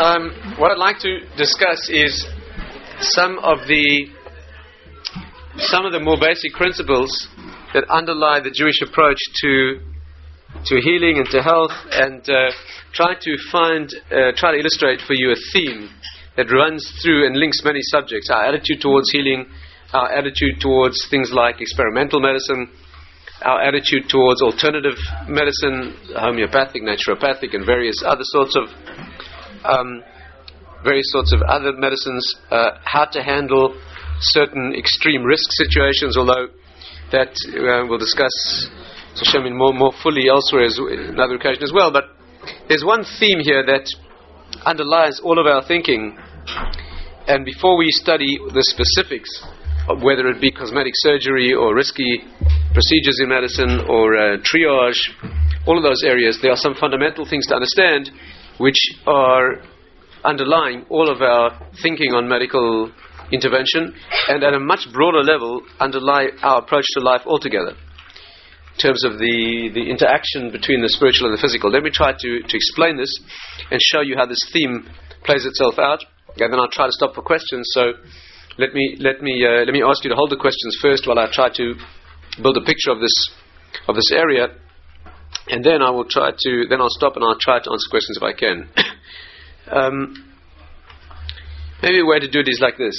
What I'd like to discuss is some of the more basic principles that underlie the Jewish approach to healing and to health, and try to illustrate for you a theme that runs through and links many subjects: our attitude towards healing, our attitude towards things like experimental medicine, our attitude towards alternative medicine, homeopathic, naturopathic, and various other sorts of other medicines, how to handle certain extreme risk situations, although that we'll discuss more fully elsewhere another occasion as well. But there's one theme here that underlies all of our thinking, and before we study the specifics, whether it be cosmetic surgery or risky procedures in medicine or triage, all of those areas, there are some fundamental things to understand which are underlying all of our thinking on medical intervention, and at a much broader level underlie our approach to life altogether, in terms of the interaction between the spiritual and the physical. Let me try to explain this and show you how this theme plays itself out, and then I'll try to stop for questions. So let me ask you to hold the questions first while I try to build a picture of this area, and then I'll stop and I'll try to answer questions if I can. Maybe a way to do it is like this.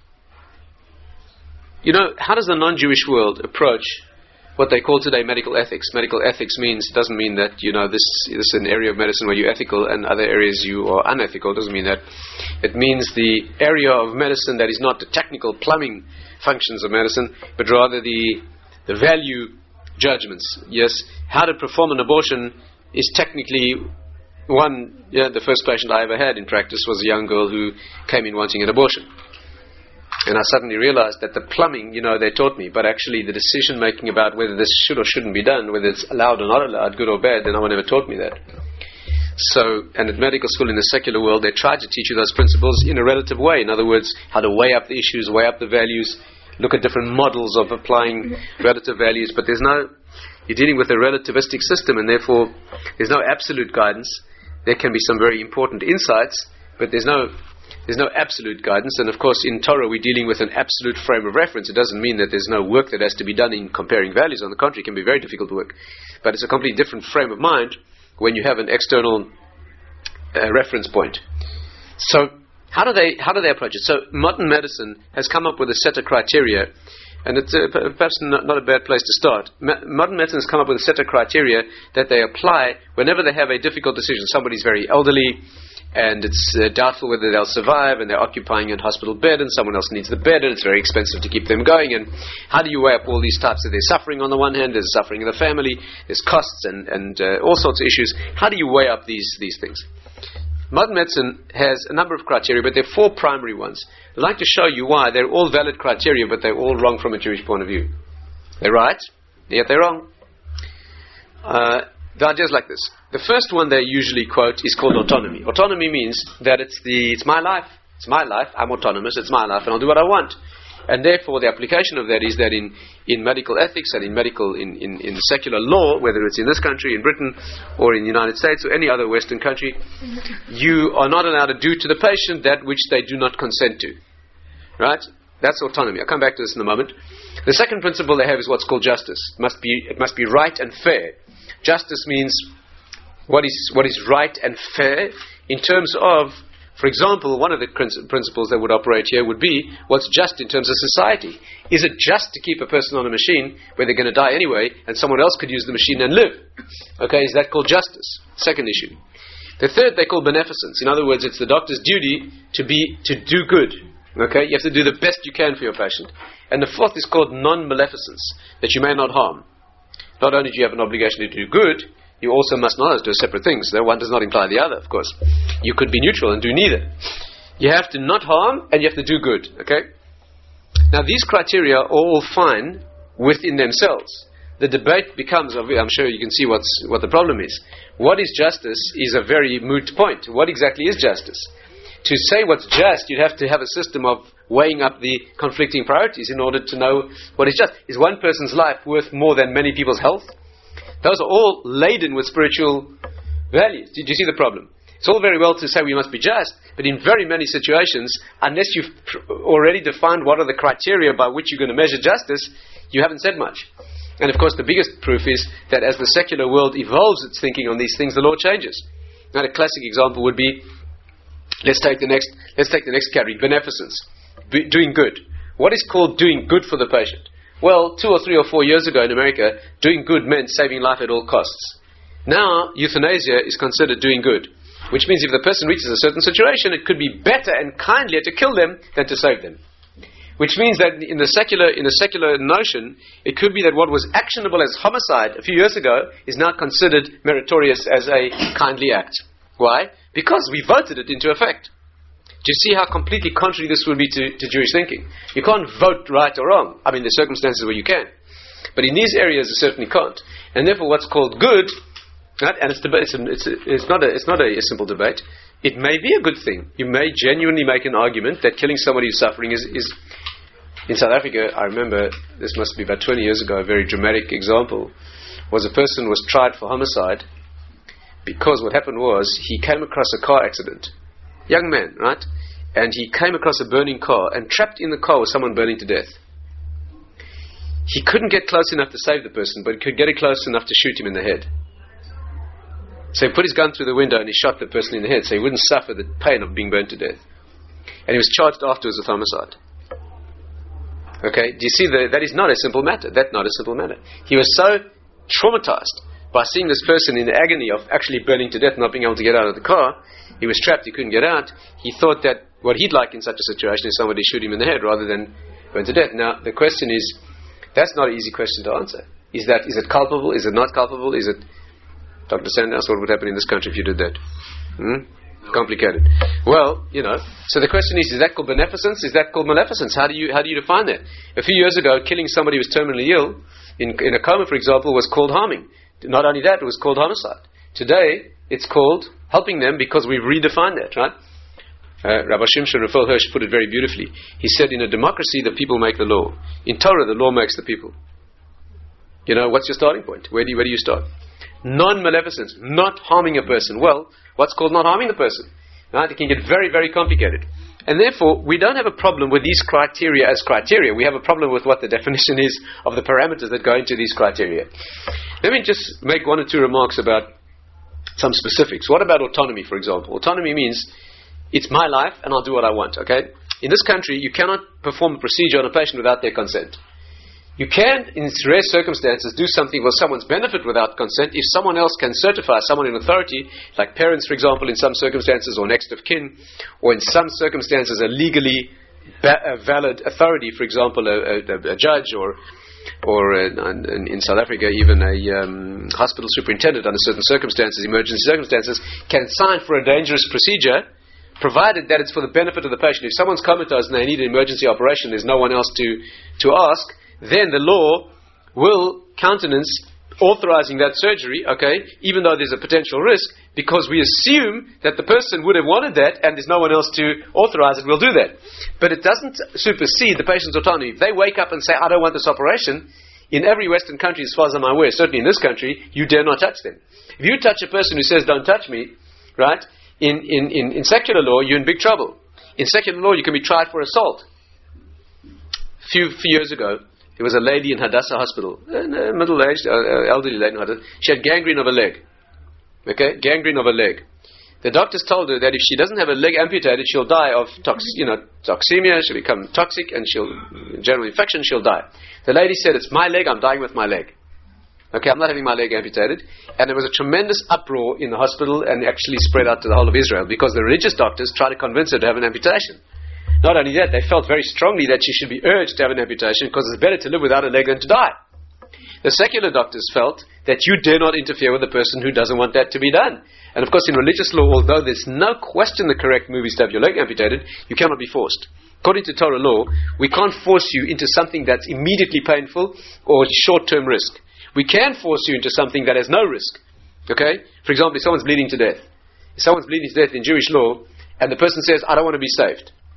How does the non-Jewish world approach what they call today medical ethics? Medical ethics doesn't mean that this is an area of medicine where you're ethical and other areas you are unethical. It doesn't mean that. It means the area of medicine that is not the technical plumbing functions of medicine, but rather the value judgments. Yes, how to perform an abortion is technically one. The first patient I ever had in practice was a young girl who came in wanting an abortion. And I suddenly realized that the plumbing, they taught me, but actually the decision making about whether this should or shouldn't be done, whether it's allowed or not allowed, good or bad, no one ever taught me that. So, and at medical school in the secular world, they tried to teach you those principles in a relative way. In other words, how to weigh up the issues, weigh up the values, look at different models of applying relative values, but you're dealing with a relativistic system, and therefore there's no absolute guidance. There can be some very important insights, but there's no absolute guidance. And of course in Torah we're dealing with an absolute frame of reference. It doesn't mean that there's no work that has to be done in comparing values. On the contrary, it can be very difficult work, but it's a completely different frame of mind when you have an external reference point. So how do they approach it? So modern medicine has come up with a set of criteria, and it's perhaps not a bad place to start. Modern medicine has come up with a set of criteria that they apply whenever they have a difficult decision. Somebody's very elderly and it's doubtful whether they'll survive, and they're occupying a hospital bed, and someone else needs the bed, and it's very expensive to keep them going. And how do you weigh up all these types of, there's suffering on the one hand, there's suffering in the family, there's costs and all sorts of issues. How do you weigh up these things? Modern medicine has a number of criteria, but there are four primary ones. I'd like to show you why they're all valid criteria, but they're all wrong from a Jewish point of view. They're right, yet they're wrong. The idea is like this. The first one they usually quote is called autonomy. Autonomy means that it's my life. It's my life. I'm autonomous. It's my life, and I'll do what I want. And therefore, the application of that is that in medical ethics and in secular law, whether it's in this country, in Britain, or in the United States, or any other Western country, you are not allowed to do to the patient that which they do not consent to. Right? That's autonomy. I'll come back to this in a moment. The second principle they have is what's called justice. It must be right and fair. Justice means what is right and fair in terms of, for example, one of the principles that would operate here would be what's just in terms of society. Is it just to keep a person on a machine where they're going to die anyway and someone else could use the machine and live? Okay, is that called justice? Second issue. The third they call beneficence. In other words, it's the doctor's duty to do good. Okay, you have to do the best you can for your patient. And the fourth is called non-maleficence, that you may not harm. Not only do you have an obligation to do good, you also must not do separate things. One does not imply the other, of course. You could be neutral and do neither. You have to not harm and you have to do good. Okay? Now these criteria are all fine within themselves. The debate becomes, I'm sure you can see what the problem is. What is justice is a very moot point. What exactly is justice? To say what's just, you'd have to have a system of weighing up the conflicting priorities in order to know what is just. Is one person's life worth more than many people's health? Those are all laden with spiritual values. Did you see the problem? It's all very well to say we must be just, but in very many situations, unless you've already defined what are the criteria by which you're going to measure justice, you haven't said much. And of course, the biggest proof is that as the secular world evolves its thinking on these things, the law changes. Now, a classic example would be, let's take the next category: beneficence, doing good. What is called doing good for the patient? Well, 2 or 3 or 4 years ago in America, doing good meant saving life at all costs. Now, euthanasia is considered doing good, which means if the person reaches a certain situation, it could be better and kindlier to kill them than to save them. Which means that in a secular notion, it could be that what was actionable as homicide a few years ago is now considered meritorious as a kindly act. Why? Because we voted it into effect. Do you see how completely contrary this would be to Jewish thinking? You can't vote right or wrong. I mean, there's circumstances where you can. But in these areas, you certainly can't. And therefore, what's called good, right? And it's not a simple debate. It may be a good thing. You may genuinely make an argument that killing somebody who's suffering is in South Africa, I remember, this must be about 20 years ago, a very dramatic example, was a person was tried for homicide because what happened was he came across a car accident. Young man, right? And he came across a burning car, and trapped in the car was someone burning to death. He couldn't get close enough to save the person, but he could get it close enough to shoot him in the head. So he put his gun through the window and he shot the person in the head so he wouldn't suffer the pain of being burned to death. And he was charged afterwards with homicide. Okay, do you see that is not a simple matter? That's not a simple matter. He was so traumatized by seeing this person in the agony of actually burning to death, not being able to get out of the car. He was trapped, he couldn't get out. He thought that what he'd like in such a situation is somebody shoot him in the head rather than burn to death. Now, the question is, that's not an easy question to answer. Is it culpable? Is it not culpable? Is it, Dr. Sanders, what would happen in this country if you did that? Complicated. Well, so the question is that called beneficence? Is that called maleficence? How do you define that? A few years ago, killing somebody who was terminally ill, in a coma, for example, was called harming. Not only that, it was called homicide. Today, it's called helping them because we've redefined that, right? Rabbi Shimshon Raphael Hirsch put it very beautifully. He said, in a democracy, the people make the law. In Torah, the law makes the people. What's your starting point? Where do you start? Non-maleficence, not harming a person. Well, what's called not harming the person? Right? It can get very, very complicated. And therefore, we don't have a problem with these criteria as criteria. We have a problem with what the definition is of the parameters that go into these criteria. Let me just make 1 or 2 remarks about some specifics. What about autonomy, for example? Autonomy means it's my life and I'll do what I want, okay? In this country, you cannot perform a procedure on a patient without their consent. You can, in rare circumstances, do something for someone's benefit without consent if someone else can certify, someone in authority, like parents, for example, in some circumstances, or next of kin, or in some circumstances, a legally valid authority, for example, a judge, or in South Africa, even a hospital superintendent under certain circumstances, emergency circumstances, can sign for a dangerous procedure, provided that it's for the benefit of the patient. If someone's comatose and they need an emergency operation, there's no one else to ask, then the law will countenance authorizing that surgery, okay, even though there's a potential risk, because we assume that the person would have wanted that and there's no one else to authorize it, we'll do that. But it doesn't supersede the patient's autonomy. If they wake up and say, I don't want this operation, in every Western country, as far as I'm aware, certainly in this country, you dare not touch them. If you touch a person who says, don't touch me, right, in secular law, you're in big trouble. In secular law, you can be tried for assault. A few years ago, there was a lady in Hadassah Hospital, a middle-aged, elderly lady in Hadassah. She had gangrene of a leg. Okay, gangrene of a leg. The doctors told her that if she doesn't have a leg amputated, she'll die of toxemia, she'll become toxic, and general infection, she'll die. The lady said, it's my leg, I'm dying with my leg. Okay, I'm not having my leg amputated. And there was a tremendous uproar in the hospital and actually spread out to the whole of Israel because the religious doctors tried to convince her to have an amputation. Not only that, they felt very strongly that she should be urged to have an amputation because it's better to live without a leg than to die. The secular doctors felt that you dare not interfere with a person who doesn't want that to be done. And of course, in religious law, although there's no question the correct move is to have your leg amputated, you cannot be forced. According to Torah law, we can't force you into something that's immediately painful or short-term risk. We can force you into something that has no risk. Okay? For example, if someone's bleeding to death. If someone's bleeding to death in Jewish law, and the person says, I don't want to be saved.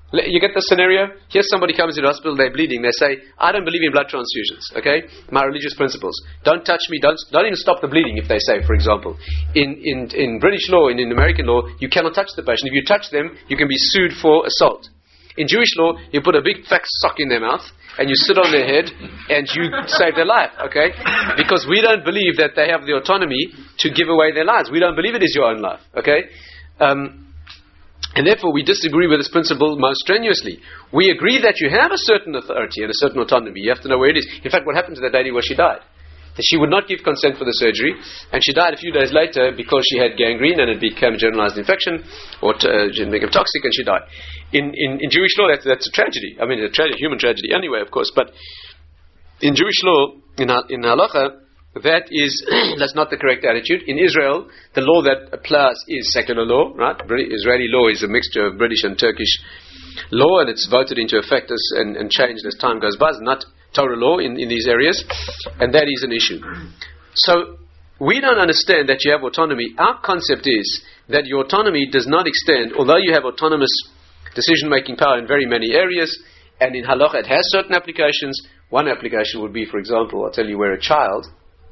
You get the scenario? Here somebody comes into hospital, they're bleeding, they say, I don't believe in blood transfusions, okay? My religious principles. Don't touch me, don't even stop the bleeding, if they say, for example. In British law, in American law, you cannot touch the patient. If you touch them, you can be sued for assault. In Jewish law, you put a big fat sock in their mouth, and you sit on their head, and you save their life, okay? Because we don't believe that they have the autonomy to give away their lives. We don't believe it is your own life, okay? And therefore, we disagree with this principle most strenuously. We agree that you have a certain authority and a certain autonomy. You have to know where it is. In fact, what happened to that lady was she died. That she would not give consent for the surgery, and she died a few days later because she had gangrene and it became a generalized infection, or became toxic, and she died. In Jewish law, that's a tragedy. I mean, a human tragedy anyway, of course. But in Jewish law, in halacha, that's not the correct attitude. In Israel, the law that applies is secular law, right? Israeli law is a mixture of British and Turkish law, and it's voted into effect and changed as time goes by. It's not Torah law in these areas, and that is an issue. So, we don't understand that you have autonomy. Our concept is that your autonomy does not extend, although you have autonomous decision-making power in very many areas, and in halacha it has certain applications. One application would be, for example, I'll tell you, where a child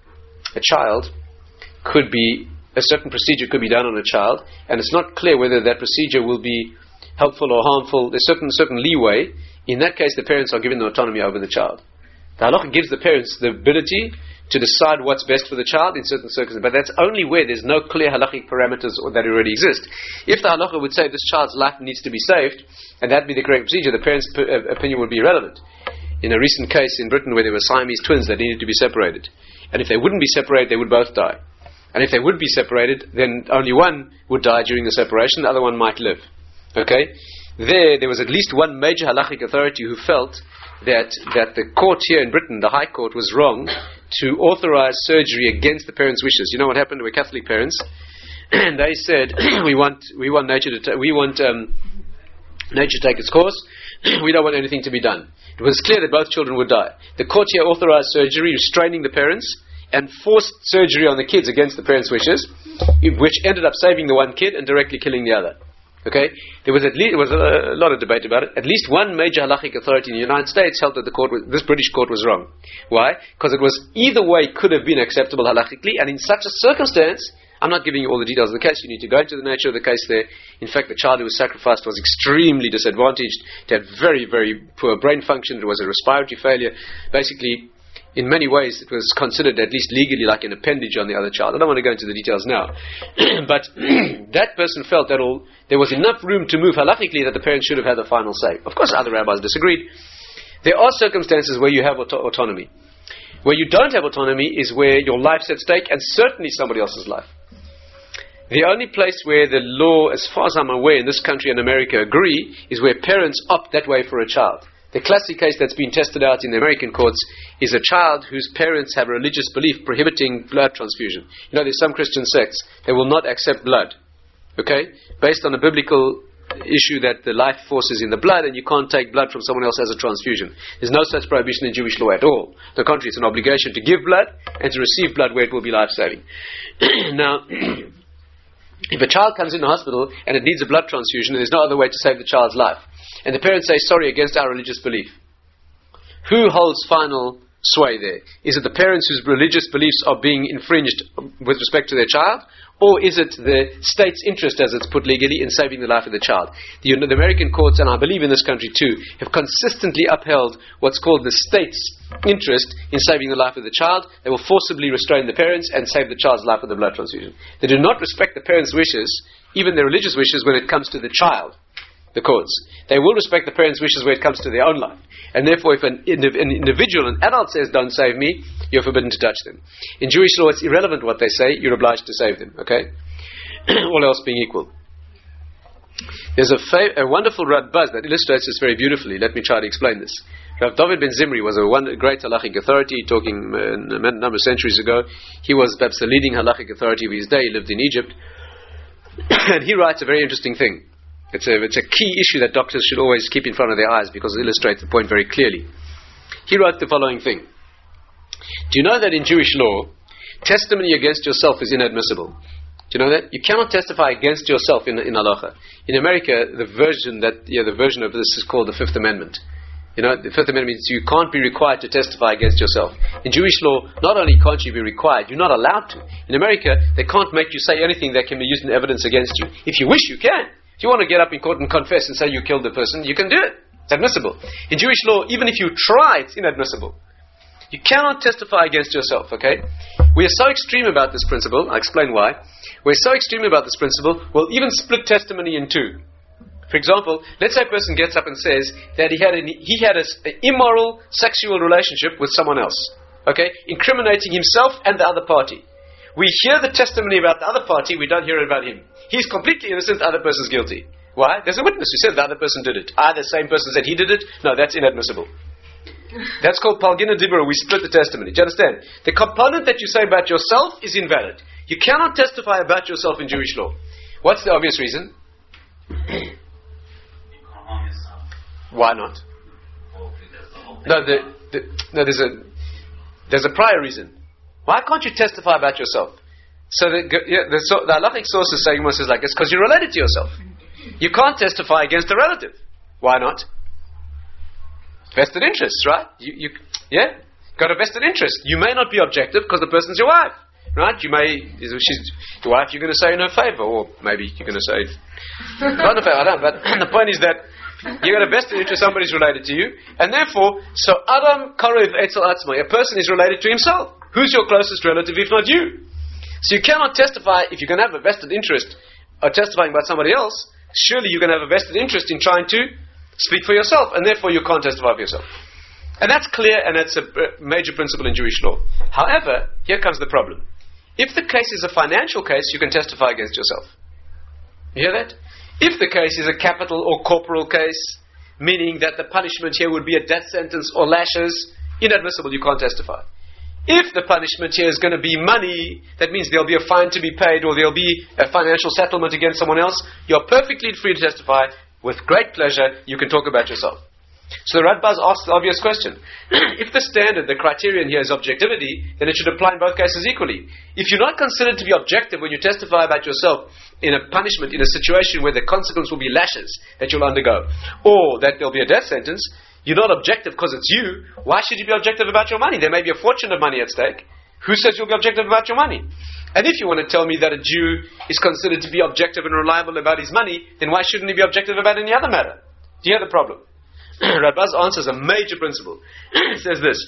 could be, a certain procedure could be done on a child, and it's not clear whether that procedure will be helpful or harmful. There's certain leeway. In that case, the parents are given the autonomy over the child. The halacha gives the parents the ability to decide what's best for the child in certain circumstances, but that's only where there's no clear halachic parameters that already exist. If the halacha would say this child's life needs to be saved, and that be the correct procedure, the parents' opinion would be irrelevant. In a recent case in Britain where there were Siamese twins that needed to be separated, and if they wouldn't be separated, they would both die. And if they would be separated, then only one would die during the separation, the other one might live. Okay? There was at least one major halachic authority who felt that the court here in Britain, the High Court, was wrong to authorize surgery against the parents' wishes. You know what happened? We're Catholic parents, and they said we want nature to nature to take its course. We don't want anything to be done. It was clear that both children would die. The court here authorized surgery, restraining the parents, and forced surgery on the kids against the parents' wishes, which ended up saving the one kid and directly killing the other. Okay, there was a lot of debate about it. At least one major halachic authority in the United States held that this British court was wrong. Why? Because it was either way could have been acceptable halachically, and in such a circumstance, I'm not giving you all the details of the case. You need to go into the nature of the case there. In fact, the child who was sacrificed was extremely disadvantaged. It had very, very poor brain function. It was a respiratory failure. Basically, in many ways, it was considered, at least legally, like an appendage on the other child. I don't want to go into the details now. But that person felt that there was enough room to move halachically that the parents should have had the final say. Of course, other rabbis disagreed. There are circumstances where you have autonomy. Where you don't have autonomy is where your life's at stake, and certainly somebody else's life. The only place where the law, as far as I'm aware, in this country and America agree, is where parents opt that way for a child. The classic case that's been tested out in the American courts is a child whose parents have a religious belief prohibiting blood transfusion. You know, there's some Christian sects, they will not accept blood. Okay? Based on a biblical issue that the life force is in the blood and you can't take blood from someone else as a transfusion. There's no such prohibition in Jewish law at all. On the contrary, it's an obligation to give blood and to receive blood where it will be life-saving. Now, if a child comes in the hospital and it needs a blood transfusion and there's no other way to save the child's life, and the parents say, sorry, against our religious belief, who holds final sway there? Is it the parents whose religious beliefs are being infringed with respect to their child? Or is it the state's interest, as it's put legally, in saving the life of the child? The American courts, and I believe in this country too, have consistently upheld what's called the state's interest in saving the life of the child. They will forcibly restrain the parents and save the child's life with a blood transfusion. They do not respect the parents' wishes, even their religious wishes, when it comes to the child. The courts. They will respect the parents' wishes when it comes to their own life. And therefore, if an individual, an adult says, don't save me, you're forbidden to touch them. In Jewish law, it's irrelevant what they say, you're obliged to save them. Okay? All else being equal. There's a wonderful Radbaz that illustrates this very beautifully. Let me try to explain this. Rav David Ben Zimri was a great halachic authority, talking a number of centuries ago. He was perhaps the leading halachic authority of his day. He lived in Egypt. And he writes a very interesting thing. It's a key issue that doctors should always keep in front of their eyes because it illustrates the point very clearly. He wrote the following thing. Do you know that in Jewish law, testimony against yourself is inadmissible? Do you know that? You cannot testify against yourself in halacha. In America, the version of this is called the Fifth Amendment. The Fifth Amendment means you can't be required to testify against yourself. In Jewish law, not only can't you be required, you're not allowed to. In America, they can't make you say anything that can be used in evidence against you. If you wish, you can. If you want to get up in court and confess and say you killed the person, you can do it. It's admissible. In Jewish law, even if you try, it's inadmissible. You cannot testify against yourself, okay? We are so extreme about this principle. I'll explain why. We're so extreme about this principle, we'll even split testimony in two. For example, let's say a person gets up and says that he had an immoral sexual relationship with someone else, okay? Incriminating himself and the other party. We hear the testimony about the other party, we don't hear it about him. He's completely innocent, the other person's guilty. Why? There's a witness who said the other person did it. The same person said he did it. No, that's inadmissible. That's called Palgina Dibra. We split the testimony. Do you understand? The component that you say about yourself is invalid. You cannot testify about yourself in Jewish law. What's the obvious reason? You can't harm yourself. Why not? Well, because there's a prior reason. Why can't you testify about yourself? So the halachic source is saying like this because you're related to yourself. You can't testify against a relative. Why not? Vested interests, right? You got a vested interest. You may not be objective because the person's your wife, right? She's your wife. You're going to say in her favor, or maybe you're going to say not in her favor. I don't. But the point is that you got a vested interest. Somebody's related to you, and therefore, so Adam Karev Etzel Atzma, a person is related to himself. Who's your closest relative if not you? So you cannot testify if you're going to have a vested interest or testifying about somebody else. Surely you're going to have a vested interest in trying to speak for yourself, and therefore you can't testify for yourself. And that's clear, and that's a major principle in Jewish law. However, here comes the problem. If the case is a financial case, you can testify against yourself. You hear that? If the case is a capital or corporal case, meaning that the punishment here would be a death sentence or lashes, inadmissible, you can't testify. If the punishment here is going to be money, that means there'll be a fine to be paid or there'll be a financial settlement against someone else, you're perfectly free to testify. With great pleasure, you can talk about yourself. So the Radbaz asks the obvious question. If the standard, the criterion here is objectivity, then it should apply in both cases equally. If you're not considered to be objective when you testify about yourself in a punishment, in a situation where the consequence will be lashes that you'll undergo, or that there'll be a death sentence, you're not objective because it's you. Why should you be objective about your money? There may be a fortune of money at stake. Who says you'll be objective about your money? And if you want to tell me that a Jew is considered to be objective and reliable about his money, then why shouldn't he be objective about any other matter? Do you hear the problem? Radbaz answers a major principle. He says this.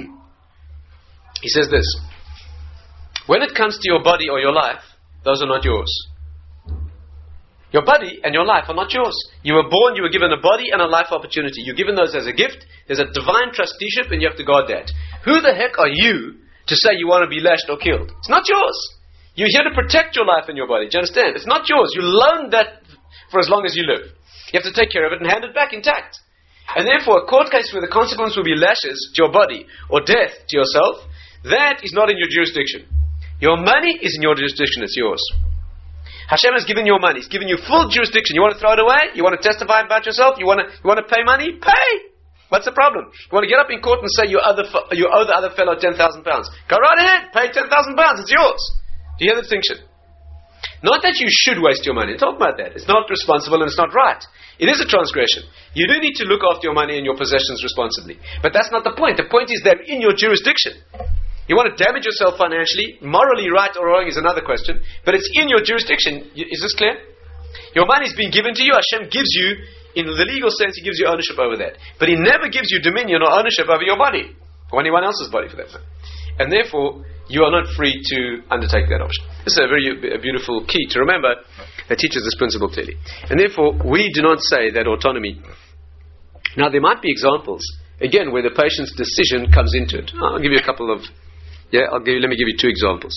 When it comes to your body or your life, those are not yours. Your body and your life are not yours. You were born, you were given a body and a life opportunity. You're given those as a gift. There's a divine trusteeship and you have to guard that. Who the heck are you to say you want to be lashed or killed? It's not yours. You're here to protect your life and your body. Do you understand? It's not yours. You loaned that for as long as you live. You have to take care of it and hand it back intact. And therefore, a court case where the consequence will be lashes to your body or death to yourself, that is not in your jurisdiction. Your money is in your jurisdiction. It's yours. Hashem has given you your money. He's given you full jurisdiction. You want to throw it away? You want to testify about yourself? You want to pay money? Pay! What's the problem? You want to get up in court and say you owe the other fellow £10,000. Go right ahead. Pay £10,000. It's yours. Do you hear the distinction? Not that you should waste your money. Talk about that. It's not responsible and it's not right. It is a transgression. You do need to look after your money and your possessions responsibly. But that's not the point. The point is they're in your jurisdiction. You want to damage yourself financially, morally right or wrong is another question, but it's in your jurisdiction. Is this clear? Your money is being given to you. Hashem gives you, in the legal sense, He gives you ownership over that. But He never gives you dominion or ownership over your body, or anyone else's body for that matter. And therefore, you are not free to undertake that option. This is a beautiful key to remember that teaches this principle clearly. And therefore, we do not say that autonomy. Now, there might be examples, again, where the patient's decision comes into it. I'll give you a couple of... let me give you two examples.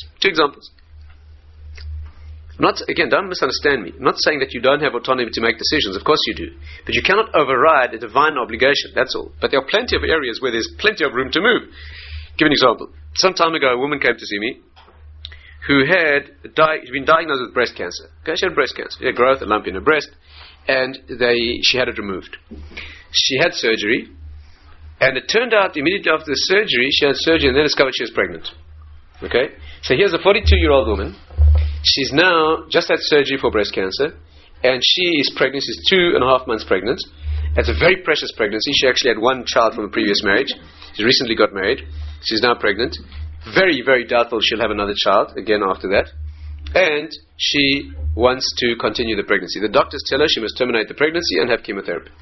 Don't misunderstand me. I'm not saying that you don't have autonomy to make decisions. Of course you do. But you cannot override a divine obligation. That's all. But there are plenty of areas where there's plenty of room to move. Give an example. Some time ago, a woman came to see me who had been diagnosed with breast cancer. Okay, she had breast cancer. She had growth, a lump in her breast, and she had it removed. She had surgery, and it turned out immediately after the surgery, she had surgery and then discovered she was pregnant. Okay? So here's a 42-year-old woman. She's now just had surgery for breast cancer, and she is pregnant. She's 2.5 months pregnant. It's a very precious pregnancy. She actually had one child from a previous marriage. She recently got married. She's now pregnant. Very, very doubtful she'll have another child again after that. And she wants to continue the pregnancy. The doctors tell her she must terminate the pregnancy and have chemotherapy.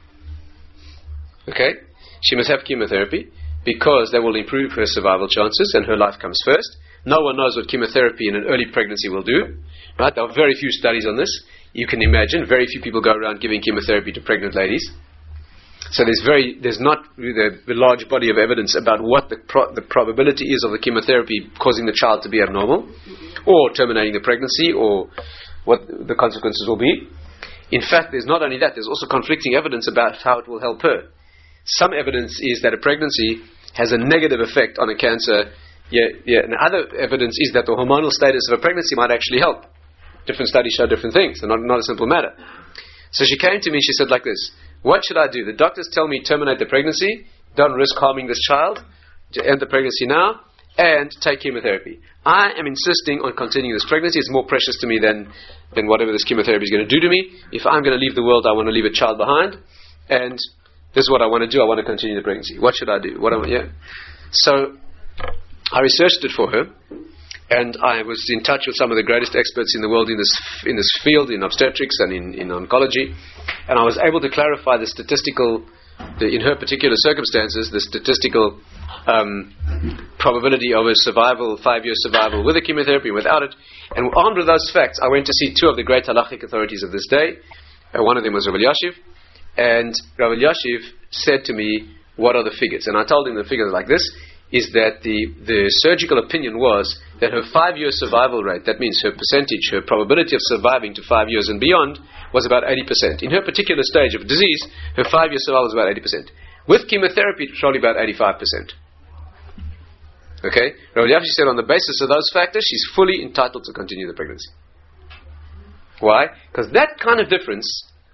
Okay? She must have chemotherapy because that will improve her survival chances and her life comes first. No one knows what chemotherapy in an early pregnancy will do. Right? There are very few studies on this. You can imagine very few people go around giving chemotherapy to pregnant ladies. So there's not the large body of evidence about what the probability is of the chemotherapy causing the child to be abnormal, or terminating the pregnancy, or what the consequences will be. In fact, there's not only that, there's also conflicting evidence about how it will help her. Some evidence is that a pregnancy has a negative effect on a cancer. And other evidence is that the hormonal status of a pregnancy might actually help. Different studies show different things, and not a simple matter. So she came to me, she said like this: what should I do? The doctors tell me terminate the pregnancy, don't risk harming this child, to end the pregnancy now, and take chemotherapy. I am insisting on continuing this pregnancy. It's more precious to me than whatever this chemotherapy is going to do to me. If I'm going to leave the world, I want to leave a child behind, and this is what I want to do. I want to continue the pregnancy. What should I do? So I researched it for her, and I was in touch with some of the greatest experts in the world in this field, in obstetrics and in oncology, and I was able to clarify the statistical, in her particular circumstances, the statistical probability of a survival, 5-year survival with a chemotherapy, without it. And armed with those facts, I went to see 2 of the great halachic authorities of this day. One of them was Rav Elyashiv, and Rav Elyashiv said to me, what are the figures? And I told him the figures like this, is that the surgical opinion was that her 5-year survival rate, that means her percentage, her probability of surviving to 5 years and beyond, was about 80%. In her particular stage of disease, her 5-year survival was about 80%. With chemotherapy, it's probably about 85%. Okay? Rav Elyashiv said on the basis of those factors, she's fully entitled to continue the pregnancy. Why? Because that kind of difference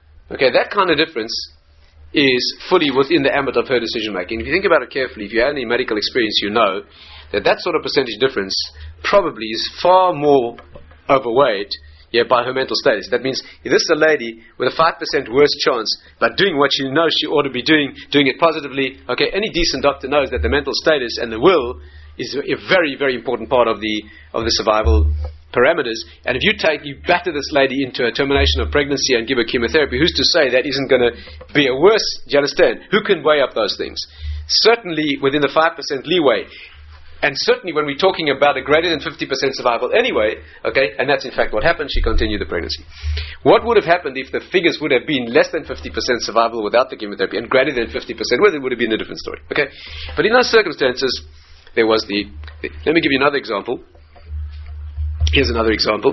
is fully within the ambit of her decision making. If you think about it carefully, if you have any medical experience, you know that sort of percentage difference probably is far more overweight by her mental status. That means if this is a lady with a 5% worse chance, but doing what she knows she ought to be doing it positively, okay, any decent doctor knows that the mental status and the will is a very, very important part of the survival parameters. And if you batter this lady into a termination of pregnancy and give her chemotherapy, who's to say that isn't going to be a worse? Do you understand? Who can weigh up those things? Certainly within the 5% leeway, and certainly when we're talking about a greater than 50% survival anyway, okay, and that's in fact what happened. She continued the pregnancy. What would have happened if the figures would have been less than 50% survival without the chemotherapy and greater than 50%? Well, it would have been a different story. Okay, but in those circumstances, there was let me give you another example. Here's another example.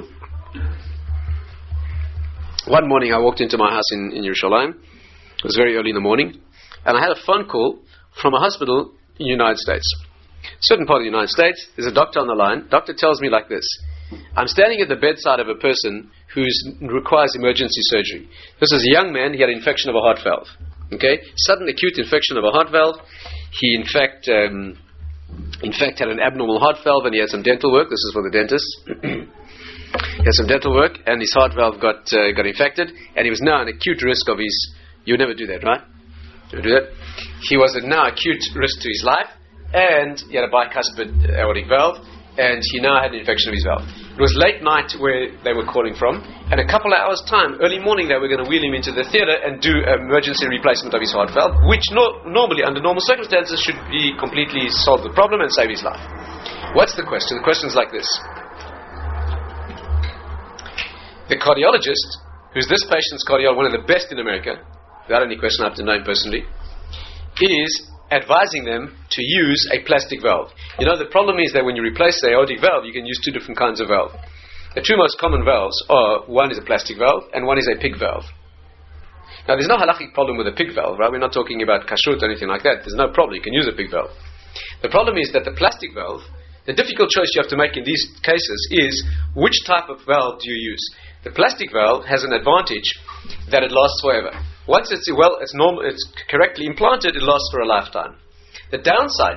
One morning I walked into my house in Yerushalayim. It was very early in the morning, and I had a phone call from a hospital in the United States. Certain part of the United States, there's a doctor on the line. Doctor tells me like this: I'm standing at the bedside of a person who requires emergency surgery. This is a young man. He had an infection of a heart valve. Okay, sudden acute infection of a heart valve. He in fact had an abnormal heart valve, and he had some dental work. This is for the dentist. He had some dental work, and his heart valve got infected, and he was now an acute risk of his. You would never do that, right? You would do that. He was now acute risk to his life, and he had a bicuspid aortic valve, and he now had an infection of his valve. It was late night where they were calling from, and a couple of hours' time, early morning, they were going to wheel him into the theater and do an emergency replacement of his heart valve, which normally, under normal circumstances, should be completely solve the problem and save his life. What's the question? The question is like this. The cardiologist, who's this patient's cardiologist, one of the best in America, without any question, I have to know him personally, is advising them to use a plastic valve. You know, the problem is that when you replace the aortic valve, you can use 2 different kinds of valve. The 2 most common valves are, one is a plastic valve and one is a pig valve. Now, there's no halachic problem with a pig valve, right? We're not talking about kashrut or anything like that. There's no problem. You can use a pig valve. The problem is that the plastic valve, the difficult choice you have to make in these cases is which type of valve do you use? The plastic valve has an advantage that it lasts forever. Once it's correctly implanted, it lasts for a lifetime. The downside is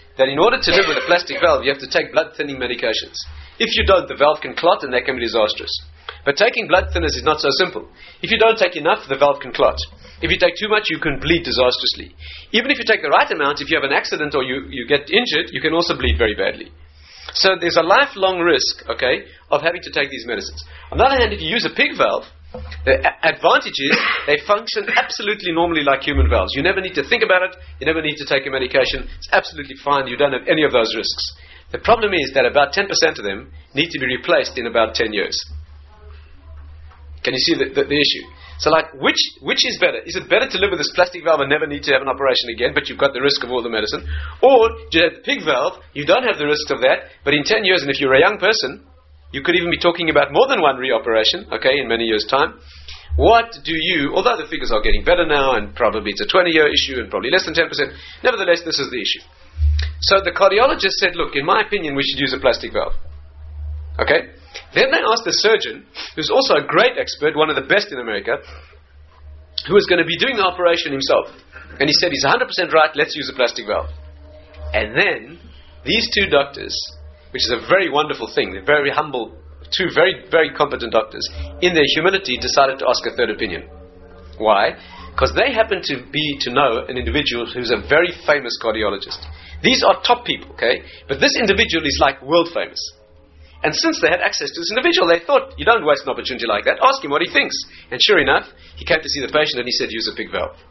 that in order to live with a plastic valve, you have to take blood thinning medications. If you don't, the valve can clot, and that can be disastrous. But taking blood thinners is not so simple. If you don't take enough, the valve can clot. If you take too much, you can bleed disastrously. Even if you take the right amount, if you have an accident or you get injured, you can also bleed very badly. So there's a lifelong risk, of having to take these medicines. On the other hand, if you use a pig valve, the advantage is they function absolutely normally like human valves. You never need to think about it. You never need to take a medication. It's absolutely fine. You don't have any of those risks. The problem is that about 10% of them need to be replaced in about 10 years. Can you see the issue? So which is better? Is it better to live with this plastic valve and never need to have an operation again, but you've got the risk of all the medicine? Or do you have the pig valve, you don't have the risk of that, but in 10 years, and if you're a young person, you could even be talking about more than one reoperation, in many years' time. What do you, although the figures are getting better now, and probably it's a 20-year issue, and probably less than 10%, nevertheless, this is the issue. So the cardiologist said, look, in my opinion, we should use a plastic valve. Then they asked the surgeon, who's also a great expert, one of the best in America, who was going to be doing the operation himself. And he said, he's 100% right, let's use a plastic valve. And then, these two doctors, which is a very wonderful thing, they're very humble, two very, very competent doctors, in their humility decided to ask a third opinion. Why? Because they happen to know an individual who's a very famous cardiologist. These are top people, But this individual is like world famous. And since they had access to this individual, they thought, you don't waste an opportunity like that. Ask him what he thinks. And sure enough, he came to see the patient and he said, use a pig valve.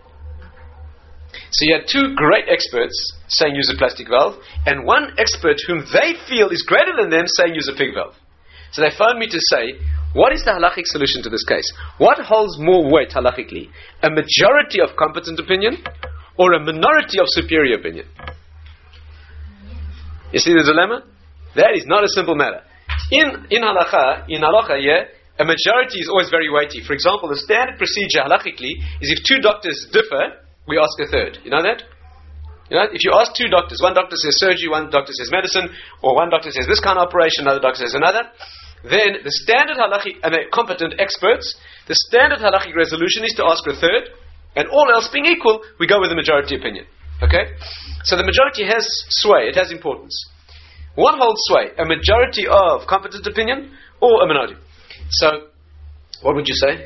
So you had two great experts saying use a plastic valve, and one expert whom they feel is greater than them saying use a pig valve. So they phoned me to say, what is the halachic solution to this case? What holds more weight halachically? A majority of competent opinion or a minority of superior opinion? You see the dilemma? That is not a simple matter. In halacha, a majority is always very weighty. For example, the standard procedure halachically is if two doctors differ, we ask a third. You know that? If you ask two doctors, one doctor says surgery, one doctor says medicine, or one doctor says this kind of operation, another doctor says another, then the standard halachic, and they're competent experts, the standard halachic resolution is to ask for a third, and all else being equal, we go with the majority opinion. So the majority has sway, it has importance. What holds sway? A majority of competent opinion or a minority? So, what would you say?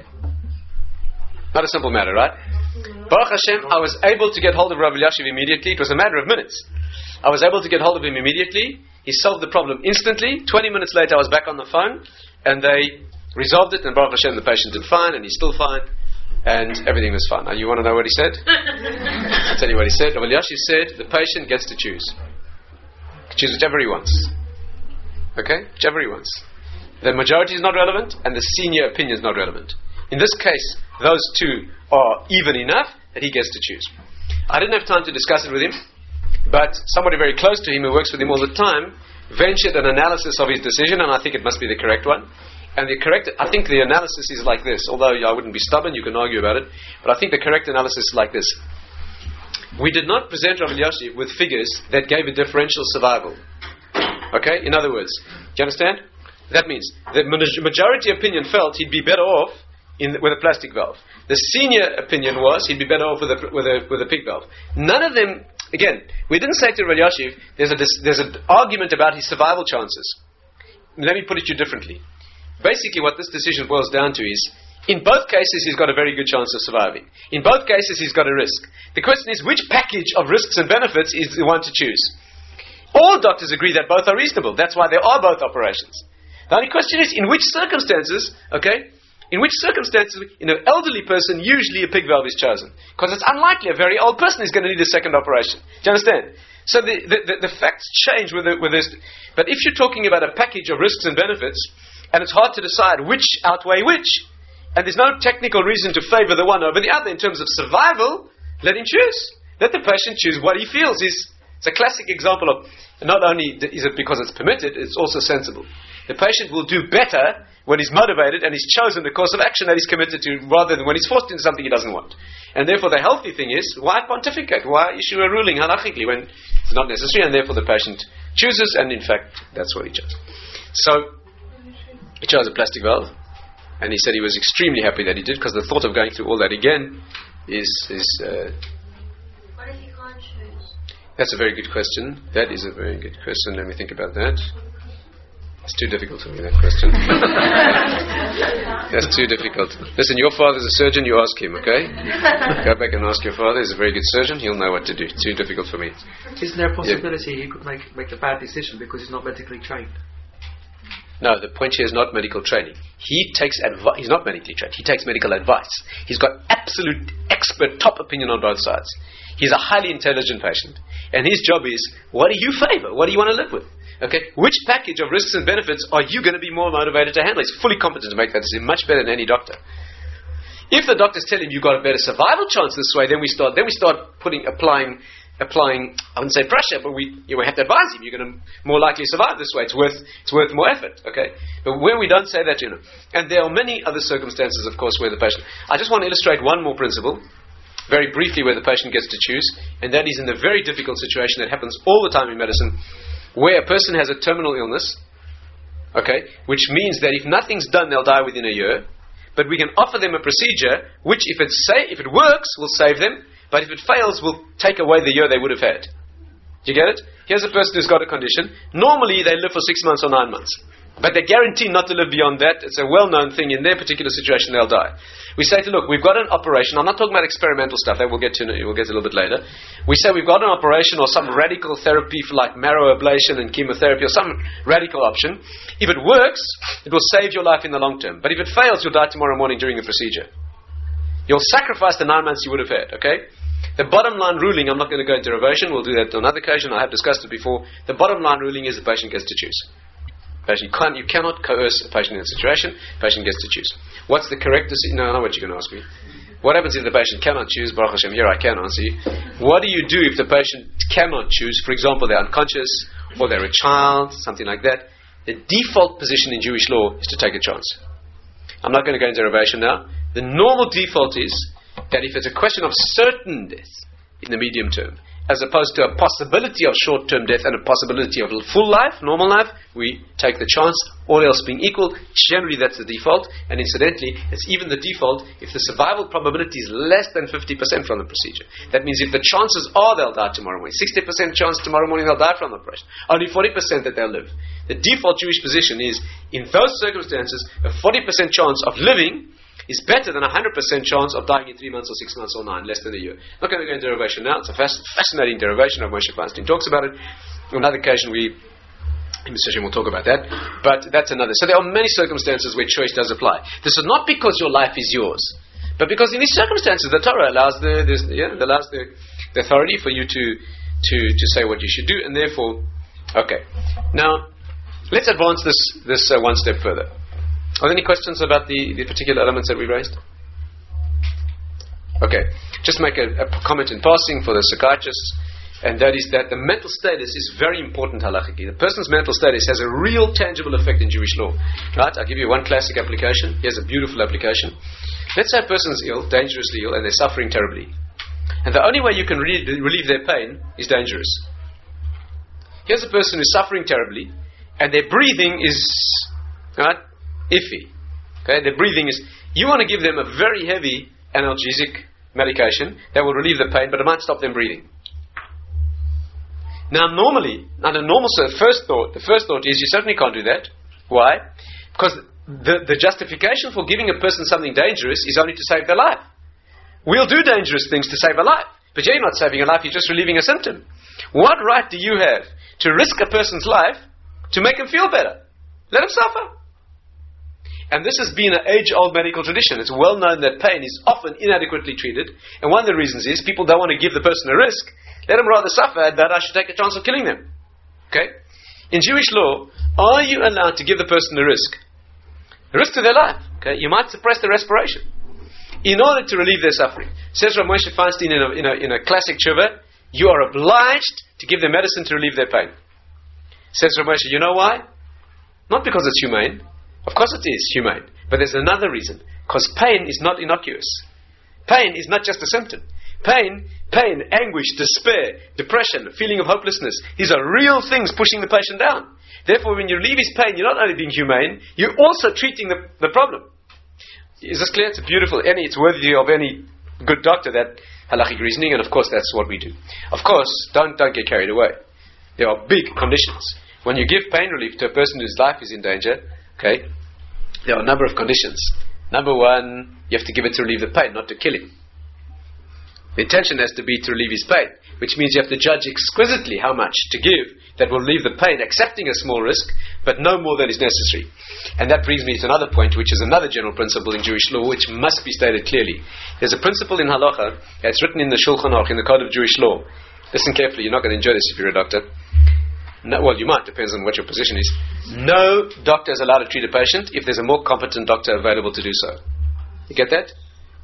Not a simple matter, right? Baruch Hashem, I was able to get hold of Rav Elyashiv immediately. It was a matter of minutes. I was able to get hold of him immediately. He solved the problem instantly. 20 minutes later, I was back on the phone, and they resolved it, and Baruch Hashem, the patient did fine, and he's still fine, and everything was fine. Now, you want to know what he said? I'll tell you what he said. Rav Elyashiv said, the patient gets to choose. Choose whichever he wants. Whichever he wants. The majority is not relevant, and the senior opinion is not relevant. In this case, those two are even enough that he gets to choose. I didn't have time to discuss it with him, but somebody very close to him who works with him all the time ventured an analysis of his decision, and I think it must be the correct one. And I think the analysis is like this, although I wouldn't be stubborn, you can argue about it, but I think the correct analysis is like this. We did not present Rav Elyashiv with figures that gave a differential survival. In other words, do you understand? That means the majority opinion felt he'd be better off with a plastic valve. The senior opinion was he'd be better off with a pig valve. None of them, again, we didn't say to Rav Elyashiv, there's an argument about his survival chances. Let me put it to you differently. Basically what this decision boils down to is, in both cases, he's got a very good chance of surviving. In both cases, he's got a risk. The question is, which package of risks and benefits is the one to choose? All doctors agree that both are reasonable. That's why there are both operations. The only question is, in which circumstances, in an elderly person, usually a pig valve is chosen. Because it's unlikely a very old person is going to need a second operation. Do you understand? So the facts change with this. But if you're talking about a package of risks and benefits, and it's hard to decide which outweigh which, and there's no technical reason to favor the one over the other in terms of survival, let him choose. Let the patient choose what he feels is. It's a classic example of, not only is it because it's permitted, it's also sensible. The patient will do better when he's motivated and he's chosen the course of action that he's committed to, rather than when he's forced into something he doesn't want. And therefore the healthy thing is, why pontificate? Why issue a ruling halachically when it's not necessary, and therefore the patient chooses, and in fact, that's what he chose. So, he chose a plastic valve. And he said he was extremely happy that he did, because the thought of going through all that again is What if you can't choose? That's a very good question. That is a very good question. Let me think about that. It's too difficult for me, that question. That's too difficult. Listen, your father's a surgeon, you ask him, okay? Go back and ask your father. He's a very good surgeon. He'll know what to do. Too difficult for me. Isn't there a possibility he could make a bad decision because he's not medically trained? No, the point here is not medical training. He takes advice. He's not medically trained. He takes medical advice. He's got absolute expert, top opinion on both sides. He's a highly intelligent patient. And his job is, what do you favor? What do you want to live with? Okay, which package of risks and benefits are you going to be more motivated to handle? He's fully competent to make that decision, much better than any doctor. If the doctors tell him you've got a better survival chance this way, then we start applying. I wouldn't say pressure, but we have to advise him. You're going to more likely survive this way. It's worth more effort. Okay, but when we don't say that, and there are many other circumstances, of course, where the patient. I just want to illustrate one more principle, very briefly, where the patient gets to choose, and that is in the very difficult situation that happens all the time in medicine, where a person has a terminal illness, okay, which means that if nothing's done, they'll die within a year. But we can offer them a procedure which, if it works, will save them. But if it fails, will take away the year they would have had. Do you get it? Here's a person who's got a condition. Normally, they live for 6 months or 9 months. But they're guaranteed not to live beyond that. It's a well-known thing. In their particular situation, they'll die. We say to look, we've got an operation. I'm not talking about experimental stuff. That we'll get to a little bit later. We say we've got an operation or some radical therapy for like marrow ablation and chemotherapy or some radical option. If it works, it will save your life in the long term. But if it fails, you'll die tomorrow morning during the procedure. You'll sacrifice the 9 months you would have had, okay? The bottom line ruling, I'm not going to go into reversion. We'll do that on another occasion. I have discussed it before. The bottom line ruling is the patient gets to choose. You cannot coerce a patient in a situation. The patient gets to choose. What's the correct decision? No, I know what you're going to ask me. What happens if the patient cannot choose? Baruch Hashem, here I can answer you. What do you do if the patient cannot choose? For example, they're unconscious or they're a child, something like that. The default position in Jewish law is to take a chance. I'm not going to go into derivation now. The normal default is that if it's a question of certain death in the medium term, as opposed to a possibility of short-term death and a possibility of full life, normal life, we take the chance, all else being equal. Generally, that's the default. And incidentally, it's even the default if the survival probability is less than 50% from the procedure. That means if the chances are they'll die tomorrow morning, 60% chance tomorrow morning they'll die from the operation, only 40% that they'll live. The default Jewish position is, in those circumstances, a 40% chance of living is better than a 100% chance of dying in 3 months or 6 months or 9, less than a year. I'm not going to go into derivation now. It's a fascinating derivation of Moshe Feinstein talks about it. On another occasion, Mr. Shem will talk about that. But that's another. So there are many circumstances where choice does apply. This is not because your life is yours, but because in these circumstances, the Torah allows the authority for you to say what you should do, and therefore, okay. Now, let's advance this one step further. Are there any questions about the particular elements that we raised? Okay. Just make a comment in passing for the psychiatrists, and that is that the mental status is very important halachically. The person's mental status has a real tangible effect in Jewish law. Right? I'll give you one classic application. Here's a beautiful application. Let's say a person's ill, dangerously ill, and they're suffering terribly. And the only way you can relieve their pain is dangerous. Here's a person who's suffering terribly, and their breathing is iffy. Okay, their breathing is. You want to give them a very heavy analgesic medication that will relieve the pain, but it might stop them breathing. Now, normally, under normal, the first thought is you certainly can't do that. Why? Because the justification for giving a person something dangerous is only to save their life. We'll do dangerous things to save a life, but you're not saving a life. You're just relieving a symptom. What right do you have to risk a person's life to make him feel better? Let him suffer. And this has been an age-old medical tradition. It's well known that pain is often inadequately treated. And one of the reasons is people don't want to give the person a risk. Let them rather suffer, and that I should take a chance of killing them. Okay? In Jewish law, are you allowed to give the person a risk? A risk to their life. Okay? You might suppress their respiration in order to relieve their suffering. Says Rav Moshe Feinstein in a classic tshuva, you are obliged to give them medicine to relieve their pain. Says Rav Moshe, you know why? Not because it's humane. Of course it is humane. But there's another reason. Because pain is not innocuous. Pain is not just a symptom. Pain, anguish, despair, depression, feeling of hopelessness. These are real things pushing the patient down. Therefore, when you relieve his pain, you're not only being humane, you're also treating the problem. Is this clear? It's beautiful. It's worthy of any good doctor that halachic reasoning, and of course that's what we do. Of course, don't get carried away. There are big conditions. When you give pain relief to a person whose life is in danger, okay, there are a number of conditions. Number one, you have to give it to relieve the pain, not to kill him. The intention has to be to relieve his pain, which means you have to judge exquisitely how much to give that will relieve the pain, accepting a small risk, but no more than is necessary. And that brings me to another point, which is another general principle in Jewish law, which must be stated clearly. There's a principle in halacha, it's written in the Shulchan Aruch, in the Code of Jewish Law. Listen carefully, you're not going to enjoy this if you're a doctor. No, well, you might, depends on what your position is. No doctor is allowed to treat a patient if there's a more competent doctor available to do so. You get that?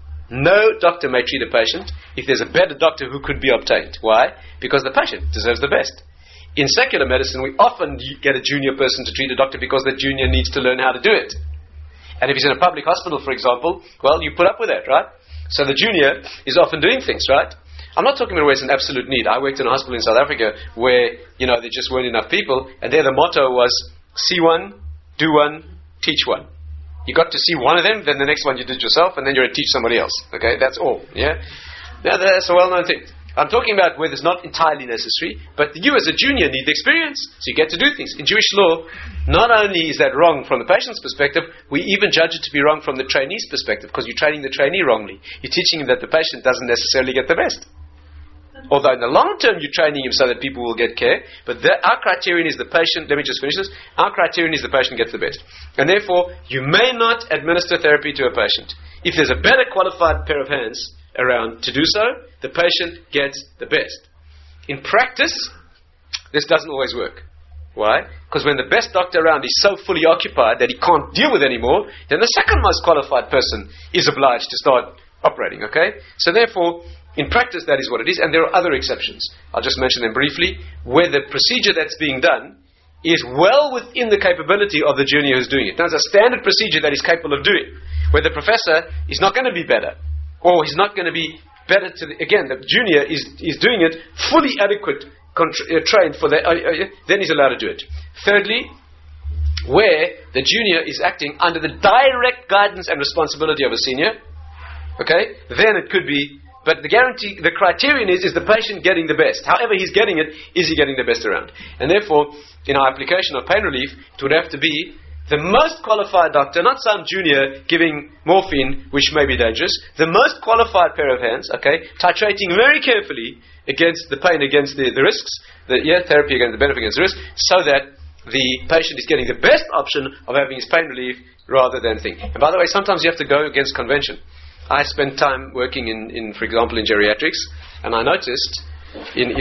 No doctor may treat a patient if there's a better doctor who could be obtained. Why? Because the patient deserves the best. In secular medicine, we often get a junior person to treat a doctor because the junior needs to learn how to do it. And if he's in a public hospital, for example, well, you put up with that, right? So the junior is often doing things, right? I'm not talking about where it's an absolute need. I worked in a hospital in South Africa where, there just weren't enough people, and there the motto was, see one, do one, teach one. You got to see one of them, then the next one you did yourself, and then you're going to teach somebody else. Okay, that's all. Yeah, that's a well-known thing. I'm talking about where it's not entirely necessary, but you as a junior need the experience, so you get to do things. In Jewish law, not only is that wrong from the patient's perspective, we even judge it to be wrong from the trainee's perspective, because you're training the trainee wrongly. You're teaching him that the patient doesn't necessarily get the best. Although in the long term you're training him so that people will get care, but our criterion is the patient, let me just finish this, our criterion is the patient gets the best. And therefore, you may not administer therapy to a patient. If there's a better qualified pair of hands around to do so, the patient gets the best. In practice, this doesn't always work. Why? Because when the best doctor around is so fully occupied that he can't deal with anymore, then the second most qualified person is obliged to start operating, okay? So therefore, in practice, that is what it is, and there are other exceptions. I'll just mention them briefly, where the procedure that's being done is well within the capability of the junior who's doing it. Now, it's a standard procedure that he's capable of doing, where the professor is not going to be better, or he's not going to be better the junior is doing it fully adequate, trained for that, then he's allowed to do it. Thirdly, where the junior is acting under the direct guidance and responsibility of a senior, okay, then it could be. But the criterion is the patient getting the best? However he's getting it, is he getting the best around? And therefore, in our application of pain relief, it would have to be the most qualified doctor, not some junior giving morphine, which may be dangerous, the most qualified pair of hands, okay, titrating very carefully against the pain, against the risks, therapy against the benefit against the risk, so that the patient is getting the best option of having his pain relief rather than thing. And by the way, sometimes you have to go against convention. I spent time working in, for example, in geriatrics, and I noticed in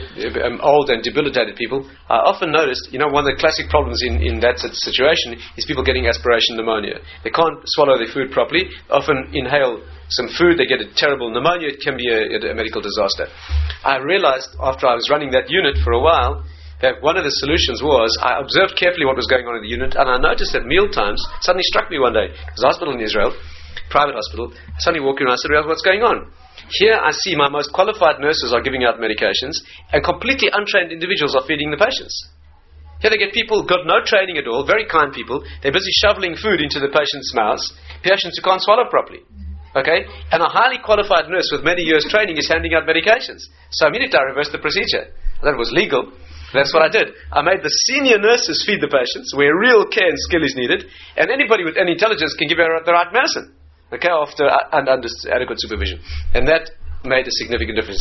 old and debilitated people, I often noticed, one of the classic problems in that situation is people getting aspiration pneumonia. They can't swallow their food properly, often inhale some food, they get a terrible pneumonia, it can be a medical disaster. I realized after I was running that unit for a while that one of the solutions was, I observed carefully what was going on in the unit, and I noticed at meal times, suddenly struck me one day, it was a hospital in Israel, private hospital, I suddenly walked around and said, what's going on? Here I see my most qualified nurses are giving out medications and completely untrained individuals are feeding the patients. Here they get people who've got no training at all, very kind people, they're busy shoveling food into the patients' mouths, patients who can't swallow properly. Okay? And a highly qualified nurse with many years training is handing out medications. So immediately I reversed the procedure. That was legal. That's what I did. I made the senior nurses feed the patients where real care and skill is needed, and anybody with any intelligence can give her the right medicine. Okay, after and under adequate supervision, and that made a significant difference.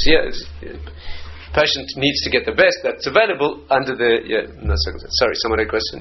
Patient needs to get the best that's available under the. Sorry, someone had a question.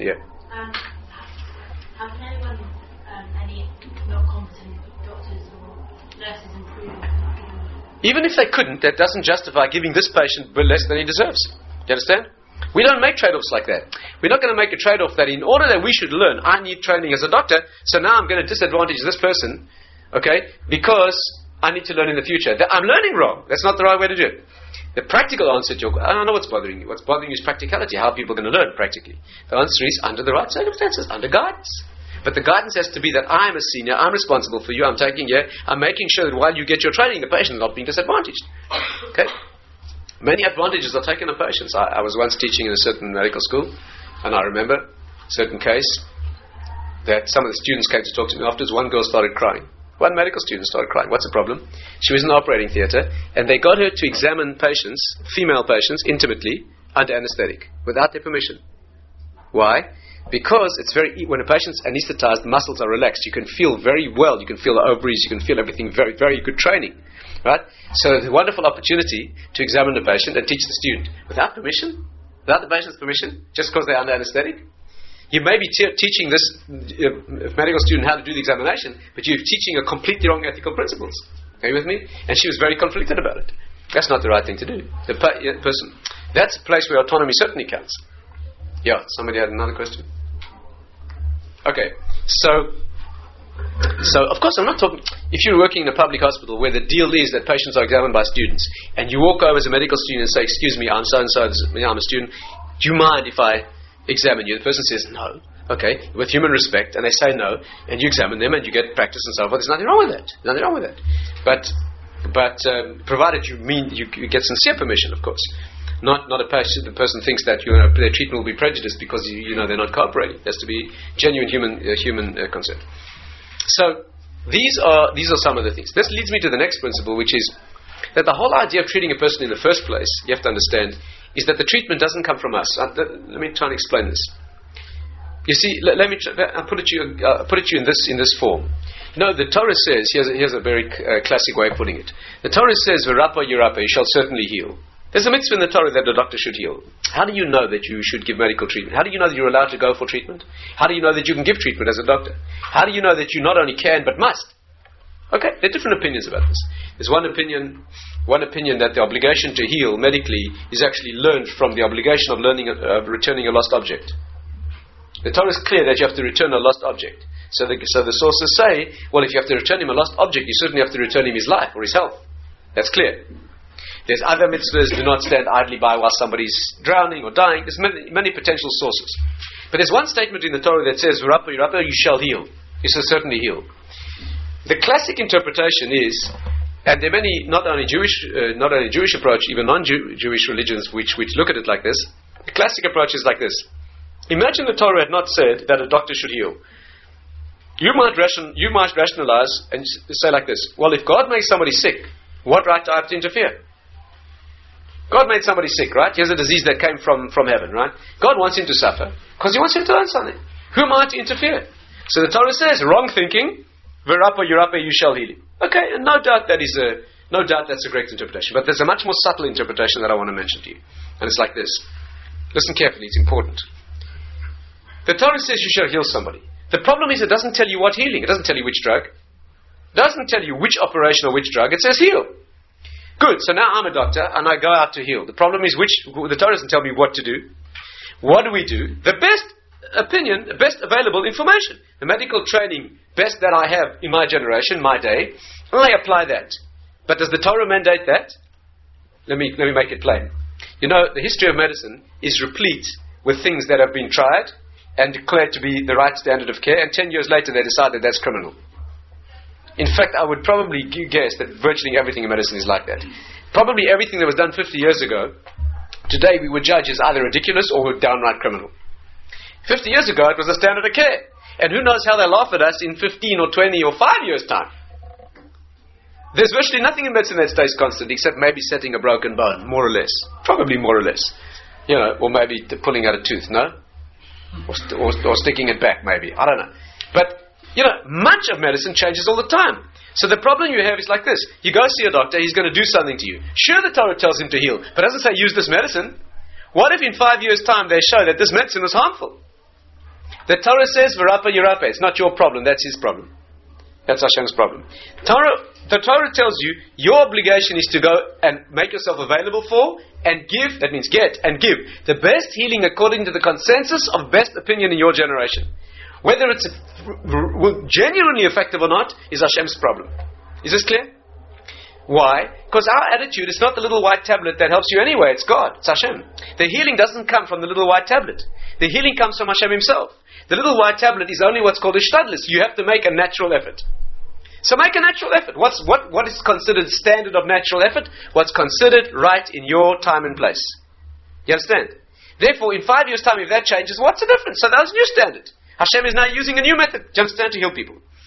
How can anyone, any not competent doctors or nurses improve? Even if they couldn't, that doesn't justify giving this patient less than he deserves. Do you understand? We don't make trade-offs like that. We're not going to make a trade-off that in order that we should learn, I need training as a doctor, so now I'm going to disadvantage this person, okay, because I need to learn in the future. I'm learning wrong. That's not the right way to do it. The practical answer to your question, I don't know what's bothering you. What's bothering you is practicality. How are people going to learn practically? The answer is under the right circumstances, under guidance. But the guidance has to be that I'm a senior, I'm responsible for you, I'm making sure that while you get your training, the patient is not being disadvantaged. Okay? Many advantages are taken of patients. I was once teaching in a certain medical school, and I remember a certain case that some of the students came to talk to me afterwards. One girl started crying. One medical student started crying. What's the problem? She was in the operating theatre, and they got her to examine patients, female patients, intimately under anaesthetic, without their permission. Why? Because it's when a patient's anaesthetized, the muscles are relaxed. You can feel very well. You can feel the ovaries. You can feel everything. Very, very good training, right? So it's a wonderful opportunity to examine the patient and teach the student without permission, without the patient's permission, just because they're under anaesthetic. You may be teaching this medical student how to do the examination, but you're teaching a completely wrong ethical principles. Are you with me? And she was very conflicted about it. That's not the right thing to do. The person. That's a place where autonomy certainly counts. Yeah, somebody had another question? Okay, so of course I'm not talking, if you're working in a public hospital where the deal is that patients are examined by students, and you walk over as a medical student and say, excuse me, I'm so-and-so, I'm a student, do you mind if I examine you? The person says, no. Okay, with human respect, and they say no, and you examine them and you get practice and so forth, there's nothing wrong with that. Nothing wrong with that. But provided you get sincere permission, of course. Not a patient. The person thinks that their treatment will be prejudiced because they're not cooperating. There has to be genuine human concern. So these are some of the things. This leads me to the next principle, which is that the whole idea of treating a person in the first place, you have to understand, is that the treatment doesn't come from us. Let me try and explain this. You see, I'll put it to you in this form. The Torah says, here's a very classic way of putting it. The Torah says, "V'rapa yirapa," you shall certainly heal. There's a mitzvah in the Torah that the doctor should heal. How do you know that you should give medical treatment? How do you know that you're allowed to go for treatment? How do you know that you can give treatment as a doctor? How do you know that you not only can but must? Okay, there are different opinions about this. There's one opinion that the obligation to heal medically is actually learned from the obligation of returning a lost object. The Torah is clear that you have to return a lost object. So the sources say, well, if you have to return him a lost object, you certainly have to return him his life or his health. That's clear. There's other mitzvahs, do not stand idly by while somebody's drowning or dying. There's many potential sources. But there's one statement in the Torah that says, "V'rapa yirapa," you shall heal. You shall certainly heal. The classic interpretation is, and there are many, not only Jewish approach, even non-Jewish religions which look at it like this. The classic approach is like this. Imagine the Torah had not said that a doctor should heal. You might rationalize and say like this: well, if God makes somebody sick, what right do I have to interfere? God made somebody sick, right? Here's a disease that came from heaven, right? God wants him to suffer because he wants him to learn something. Who am I to interfere? So the Torah says, wrong thinking, "V'rapa yirapa," you shall heal him. Okay, and no doubt that's a great interpretation. But there's a much more subtle interpretation that I want to mention to you. And it's like this. Listen carefully, it's important. The Torah says you shall heal somebody. The problem is it doesn't tell you what healing. It doesn't tell you which drug. It doesn't tell you which operation or which drug. It says heal. Good, so now I'm a doctor and I go out to heal. The problem is the Torah doesn't tell me what to do. What do we do? The best opinion, the best available information. The medical training, best that I have in my generation, my day, I apply that. But does the Torah mandate that? Let me make it plain. The history of medicine is replete with things that have been tried and declared to be the right standard of care, and 10 years later they decide that that's criminal. In fact, I would probably guess that virtually everything in medicine is like that. Probably everything that was done 50 years ago, today we would judge as either ridiculous or downright criminal. 50 years ago, it was the standard of care. And who knows how they'll laugh at us in 15 or 20 or 5 years' time. There's virtually nothing in medicine that stays constant except maybe setting a broken bone, more or less. Probably more or less. Or maybe pulling out a tooth, no? Or sticking it back, maybe. I don't know. But much of medicine changes all the time. So the problem you have is like this. You go see a doctor, he's going to do something to you. Sure, the Torah tells him to heal, but doesn't say use this medicine. What if in 5 years' time they show that this medicine was harmful? The Torah says, "V'rapa yirapa." It's not your problem, that's his problem. That's Hashem's problem. The Torah tells you your obligation is to go and make yourself available for and give, that means get and give, the best healing according to the consensus of best opinion in your generation. Whether it's genuinely effective or not is Hashem's problem. Is this clear? Why? Because our attitude is not the little white tablet that helps you anyway. It's God. It's Hashem. The healing doesn't come from the little white tablet. The healing comes from Hashem himself. The little white tablet is only what's called a shtadlis. You have to make a natural effort. So make a natural effort. What is considered standard of natural effort? What's considered right in your time and place. You understand? Therefore, in 5 years' time, if that changes, what's the difference? So that's a new standard. Hashem is now using a new method, to understand, to heal people.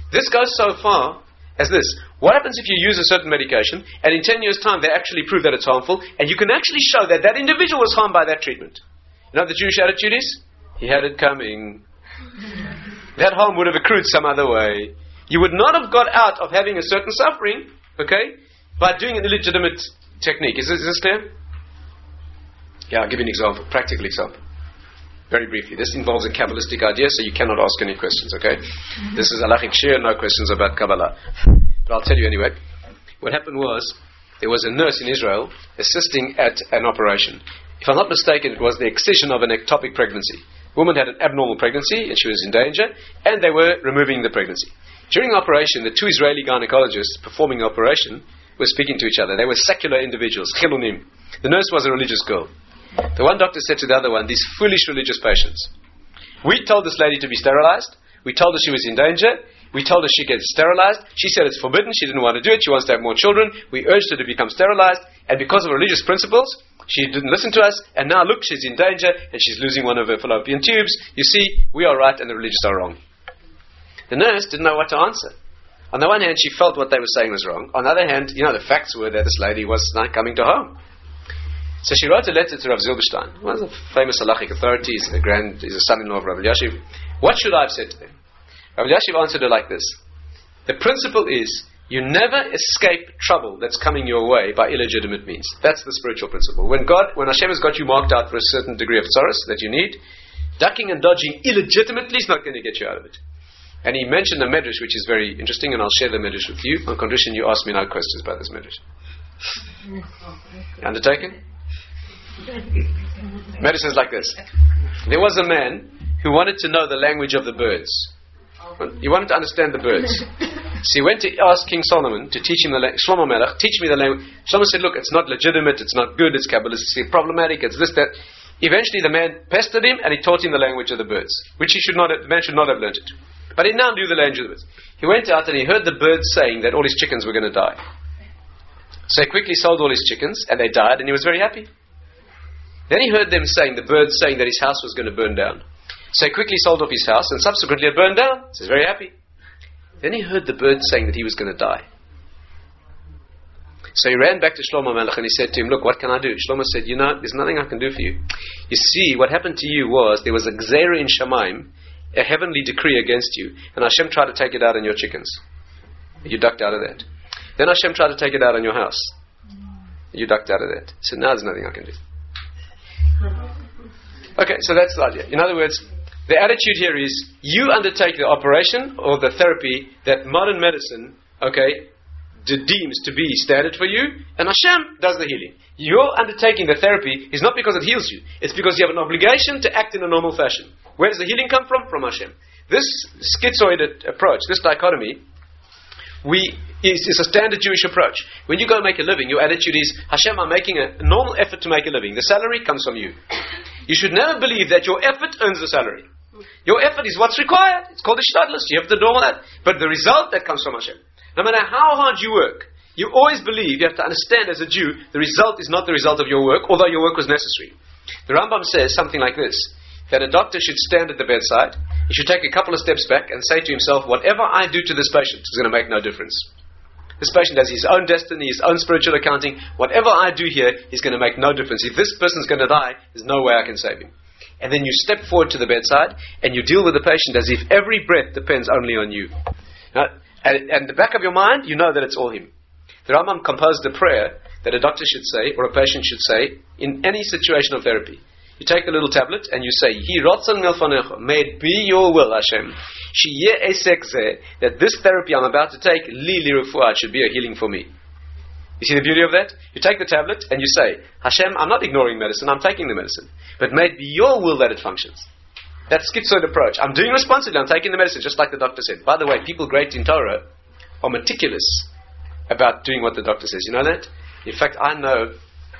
This goes so far as this. What happens if you use a certain medication and in 10 years' time they actually prove that it's harmful and you can actually show that that individual was harmed by that treatment? You know what the Jewish attitude is? He had it coming. That harm would have accrued some other way. You would not have got out of having a certain suffering, okay, by doing an illegitimate technique. Is this clear? Yeah, I'll give you an example, practical example. Very briefly. This involves a Kabbalistic idea, so you cannot ask any questions, okay? This is halachic shir, no questions about Kabbalah. But I'll tell you anyway. What happened was, there was a nurse in Israel assisting at an operation. If I'm not mistaken, it was the excision of an ectopic pregnancy. The woman had an abnormal pregnancy, and she was in danger, and they were removing the pregnancy. During the operation, the two Israeli gynecologists performing the operation were speaking to each other. They were secular individuals, chilunim. The nurse was a religious girl. The one doctor said to the other one, these foolish religious patients, we told this lady to be sterilized, we told her she was in danger, we told her she gets sterilized, she said it's forbidden, she didn't want to do it, she wants to have more children, we urged her to become sterilized, and because of religious principles, she didn't listen to us, and now look, she's in danger, and she's losing one of her fallopian tubes. You see, we are right and the religious are wrong. The nurse didn't know what to answer. On the one hand, she felt what they were saying was wrong. On the other hand, the facts were that this lady was not coming to home. So she wrote a letter to Rav Zilberstein, one of the famous halachic authorities, he's a son-in-law of Rav Elyashiv. What should I have said to them? Rav Elyashiv answered her like this. The principle is, you never escape trouble that's coming your way by illegitimate means. That's the spiritual principle. When Hashem has got you marked out for a certain degree of tzoros that you need, ducking and dodging illegitimately is not going to get you out of it. And he mentioned a medrash which is very interesting, and I'll share the medrash with you on condition you ask me no questions about this medrash. Undertaken? Medicine is like this. There was a man who wanted to know the language of the birds. He wanted to understand the birds. So he went to ask King Solomon to teach him Shlomo Melech, teach me the language. Shlomo said, look, it's not legitimate, it's not good, it's Kabbalistically problematic, it's this, that. Eventually the man pestered him and he taught him the language of the birds, which the man should not have learnt it. But he now knew the language of the birds. He went out and he heard the birds saying that all his chickens were going to die. So he quickly sold all his chickens and they died and he was very happy. Then he heard them saying, the birds saying that his house was going to burn down. So he quickly sold off his house and subsequently it burned down. So he's very happy. Then he heard the birds saying that he was going to die. So he ran back to Shlomo Melech and he said to him, look, what can I do? Shlomo said, there's nothing I can do for you. You see, what happened to you was, there was a gzeira in Shamayim, a heavenly decree against you, and Hashem tried to take it out on your chickens. You ducked out of that. Then Hashem tried to take it out on your house. You ducked out of that. So now there's nothing I can do. Okay, so that's the idea. In other words, the attitude here is, you undertake the operation or the therapy that modern medicine, deems to be standard for you, and Hashem does the healing. Your undertaking the therapy is not because it heals you, it's because you have an obligation to act in a normal fashion. Where does the healing come from? From Hashem. This schizoid approach, this dichotomy, is a standard Jewish approach. When you go and make a living, your attitude is, Hashem, I'm making a normal effort to make a living. The salary comes from you. You should never believe that your effort earns the salary. Your effort is what's required. It's called the shtadlus. You have to do all that. But the result, that comes from Hashem. No matter how hard you work, you always believe, you have to understand as a Jew, the result is not the result of your work, although your work was necessary. The Rambam says something like this, that a doctor should stand at the bedside, he should take a couple of steps back and say to himself, whatever I do to this patient is going to make no difference. This patient has his own destiny, his own spiritual accounting. Whatever I do here is going to make no difference. If this person's going to die, there's no way I can save him. And then you step forward to the bedside and you deal with the patient as if every breath depends only on you. Now, and the back of your mind, you know that it's all him. The Rambam composed a prayer that a doctor should say, or a patient should say, in any situation of therapy. You take a little tablet and you say, Hi rotzon milfanecha, may it be your will, Hashem, sheyeh esek zeh, that this therapy I'm about to take, li refuah, should be a healing for me. You see the beauty of that? You take the tablet and you say, Hashem, I'm not ignoring medicine, I'm taking the medicine. But may it be your will that it functions. That schizoid approach. I'm doing responsibly, I'm taking the medicine, just like the doctor said. By the way, people great in Torah are meticulous about doing what the doctor says. You know that? In fact, I know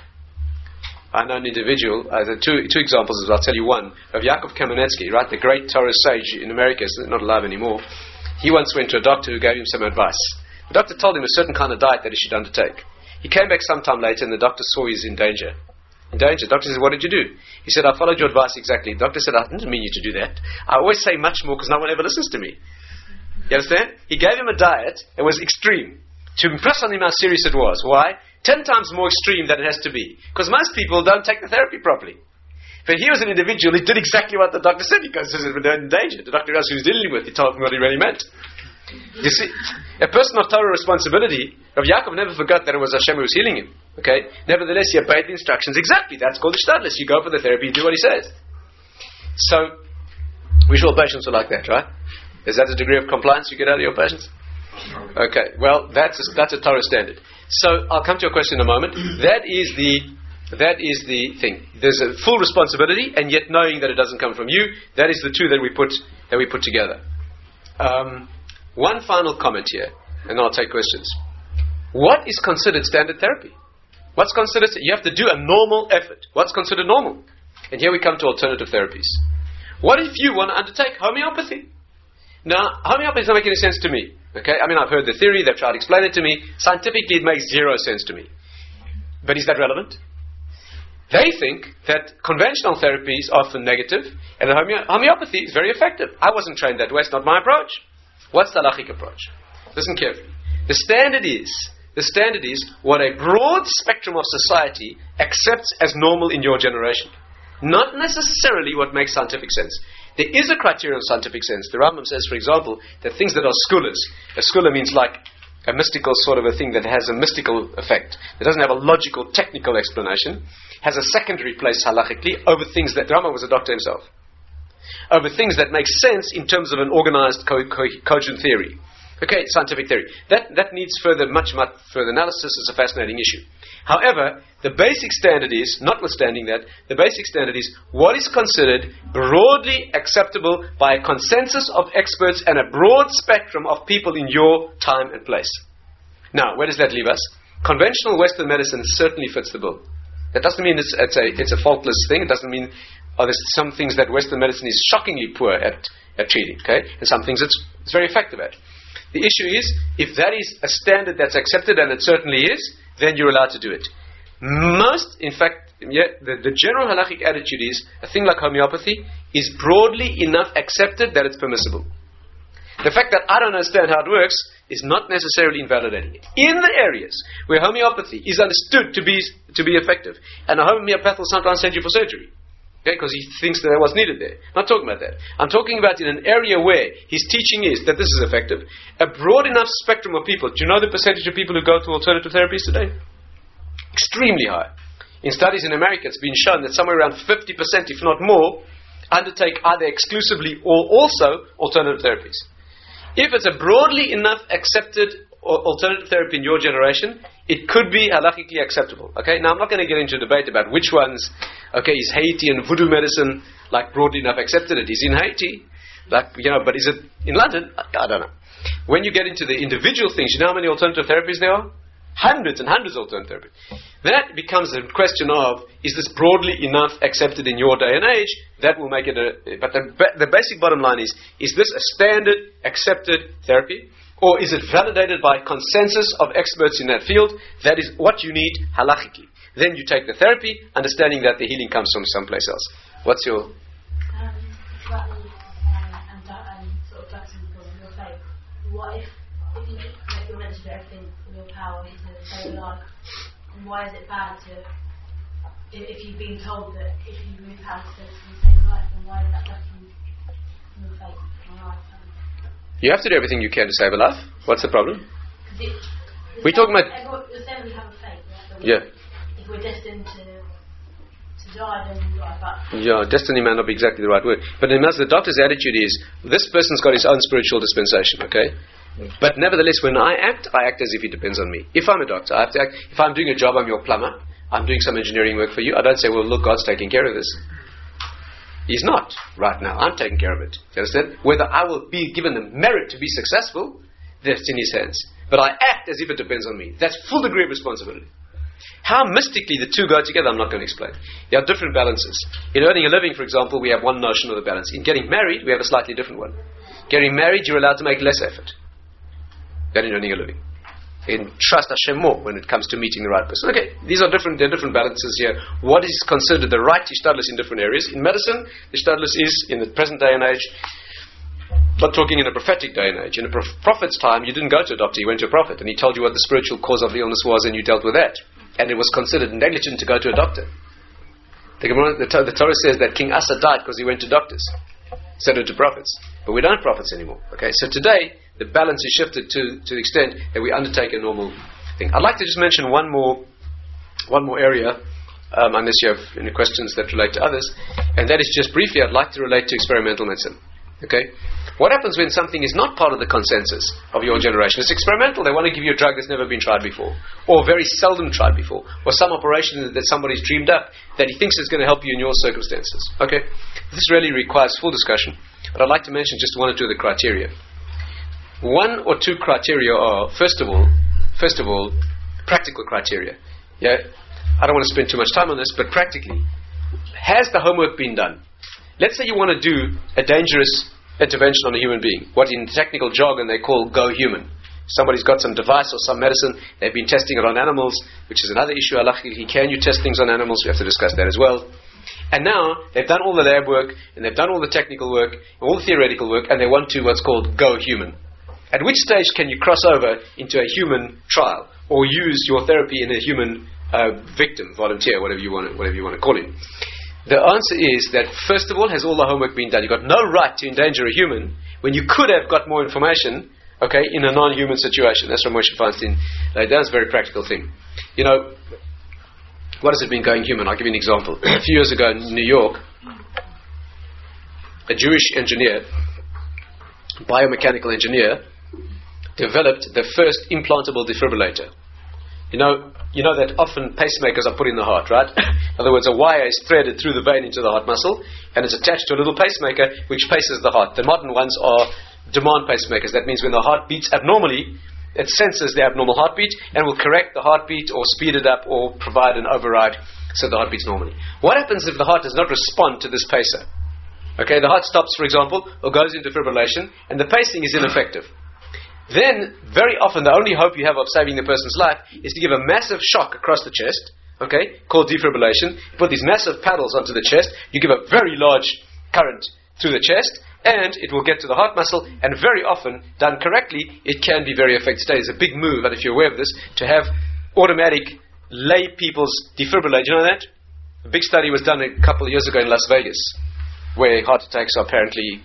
an individual, there are two examples, I'll tell you one, of Yaakov Kamenetsky, right, the great Torah sage in America, is not alive anymore. He once went to a doctor who gave him some advice. The doctor told him a certain kind of diet that he should undertake. He came back sometime later and the doctor saw he's in danger. In danger. The doctor said, what did you do? He said, I followed your advice exactly. The doctor said, I didn't mean you to do that. I always say much more because no one ever listens to me. You understand? He gave him a diet that was extreme to impress on him how serious it was. Why? 10 times more extreme than it has to be. Because most people don't take the therapy properly. But he was an individual, he did exactly what the doctor said. He goes, they're in danger. The doctor else he was dealing with, he told him what he really meant. You see, a person of Torah responsibility, Rav Yaakov never forgot that it was Hashem who was healing him. Okay? Nevertheless, he obeyed the instructions exactly. That's called Ishtadlus. You go for the therapy, you do what he says. So, we should all patients are like that, right? Is that the degree of compliance you get out of your patients? Okay, well, that's a Torah standard. So, I'll come to your question in a moment. That is the thing. There's a full responsibility, and yet knowing that it doesn't come from you. That is the two that we put together. One final comment here, and I'll take questions. What is considered standard therapy? What's considered? You have to do a normal effort. What's considered normal? And here we come to alternative therapies. What if you want to undertake homeopathy? Now, homeopathy doesn't make any sense to me. Okay, I mean, I've heard the theory. They've tried to explain it to me. Scientifically, it makes zero sense to me. But is that relevant? They think that conventional therapy is often negative, and homeopathy is very effective. I wasn't trained that way. It's not my approach. What's the halachic approach? Listen carefully. The standard is what a broad spectrum of society accepts as normal in your generation. Not necessarily what makes scientific sense. There is a criterion of scientific sense. The Rambam says, for example, that things that are skulas. A skula means like a mystical sort of a thing that has a mystical effect. It doesn't have a logical, technical explanation. Has a secondary place halachically over things that... The Rambam was a doctor himself. Over things that make sense in terms of an organized, cogent theory. Okay, scientific theory. That needs much further analysis. It's a fascinating issue. However, the basic standard is, notwithstanding that, the basic standard is what is considered broadly acceptable by a consensus of experts and a broad spectrum of people in your time and place. Now, where does that leave us? Conventional Western medicine certainly fits the bill. That doesn't mean it's a faultless thing. It doesn't mean there's some things that Western medicine is shockingly poor at treating, okay? And some things it's very effective at. The issue is, if that is a standard that's accepted, and it certainly is, then you're allowed to do it. The general halachic attitude is, a thing like homeopathy is broadly enough accepted that it's permissible. The fact that I don't understand how it works is not necessarily invalidating it. In the areas where homeopathy is understood to be effective, and a homeopath will sometimes send you for surgery, okay, because he thinks that was needed there. I'm not talking about that. I'm talking about in an area where his teaching is that this is effective, a broad enough spectrum of people. Do you know the percentage of people who go to alternative therapies today? Extremely high. In studies in America, it's been shown that somewhere around 50%, if not more, undertake either exclusively or also alternative therapies. If it's a broadly enough accepted alternative therapy in your generation, it could be halachically acceptable. Okay, now I'm not going to get into a debate about which ones. Okay, is Haiti and voodoo medicine like broadly enough accepted? It is in Haiti, but is it in London? I don't know. When you get into the individual things, you know how many alternative therapies there are? Hundreds and hundreds of alternative therapies. That becomes a question of, is this broadly enough accepted in your day and age? That will make it but the basic bottom line is this a standard accepted therapy? Or is it validated by consensus of experts in that field? That is what you need halachically. Then you take the therapy, understanding that the healing comes from someplace else. What's your... sort of flexible because of your faith. What if you make your meant to do everything in your power to save a life? And why is it bad to... If you've been told that if you move house to save a life, then why is that better from your faith or life? You have to do everything you can to save a life. What's the problem? We're talking about... You're saying we have a faith, right? Yeah. If we're destined to die, then we die. But yeah, destiny may not be exactly the right word. But the doctor's attitude is, this person's got his own spiritual dispensation, okay? But nevertheless, when I act as if it depends on me. If I'm a doctor, I have to act. If I'm doing a job, I'm your plumber. I'm doing some engineering work for you. I don't say, well, look, God's taking care of this. He's not right now. I'm taking care of it. You understand? Whether I will be given the merit to be successful, that's in his hands. But I act as if it depends on me. That's full degree of responsibility. How mystically the two go together, I'm not going to explain. There are different balances. In earning a living, for example, we have one notion of the balance. In getting married, we have a slightly different one. Getting married, you're allowed to make less effort than in earning a living. In trust Hashem more when it comes to meeting the right person. Okay, there are different balances here. What is considered the right Ishtadlus in different areas? In medicine, Ishtadlus is, in the present day and age, not talking in a prophetic day and age. In a prophet's time, you didn't go to a doctor, you went to a prophet, and he told you what the spiritual cause of the illness was, and you dealt with that. And it was considered negligent to go to a doctor. The Torah says that King Asa died because he went to doctors instead of to prophets. But we don't have prophets anymore. Okay, so today the balance is shifted to the extent that we undertake a normal thing. I'd like to just mention one more area, unless you have any questions that relate to others, and that is just briefly. I'd like to relate to experimental medicine. Okay, what happens when something is not part of the consensus of your generation? It's experimental. They want to give you a drug that's never been tried before, or very seldom tried before, or some operation that somebody's dreamed up that he thinks is going to help you in your circumstances. Okay, this really requires full discussion, but I'd like to mention just one or two of the criteria. One or two criteria are, first of all, practical criteria. Yeah, I don't want to spend too much time on this, but practically, has the homework been done? Let's say you want to do a dangerous intervention on a human being, what in technical jargon they call go human. Somebody's got some device or some medicine, they've been testing it on animals, which is another issue. Halachically, can you test things on animals? We have to discuss that as well. And now, they've done all the lab work, and they've done all the technical work, all the theoretical work, and they want to what's called go human. At which stage can you cross over into a human trial, or use your therapy in a human victim, volunteer, whatever you want to call him? The answer is that, first of all, has all the homework been done? You've got no right to endanger a human when you could have got more information, okay, in a non-human situation. That's from Moshe Feinstein. That's a very practical thing. You know, what has it been going human? I'll give you an example. A few years ago in New York, a Jewish engineer, biomechanical engineer, developed the first implantable defibrillator. You know that often pacemakers are put in the heart, right? In other words, a wire is threaded through the vein into the heart muscle, and it's attached to a little pacemaker which paces the heart. The modern ones are demand pacemakers. That means when the heart beats abnormally, it senses the abnormal heartbeat and will correct the heartbeat or speed it up or provide an override so the heart beats normally. What happens if the heart does not respond to this pacer? Okay, the heart stops, for example, or goes into fibrillation, and the pacing is ineffective. Then, very often, the only hope you have of saving the person's life is to give a massive shock across the chest, okay, called defibrillation. You put these massive paddles onto the chest, you give a very large current through the chest, and it will get to the heart muscle, and very often, done correctly, it can be very effective. Today, it's a big move, and if you're aware of this, to have automatic lay people's defibrillator. You know that? A big study was done a couple of years ago in Las Vegas, where heart attacks apparently,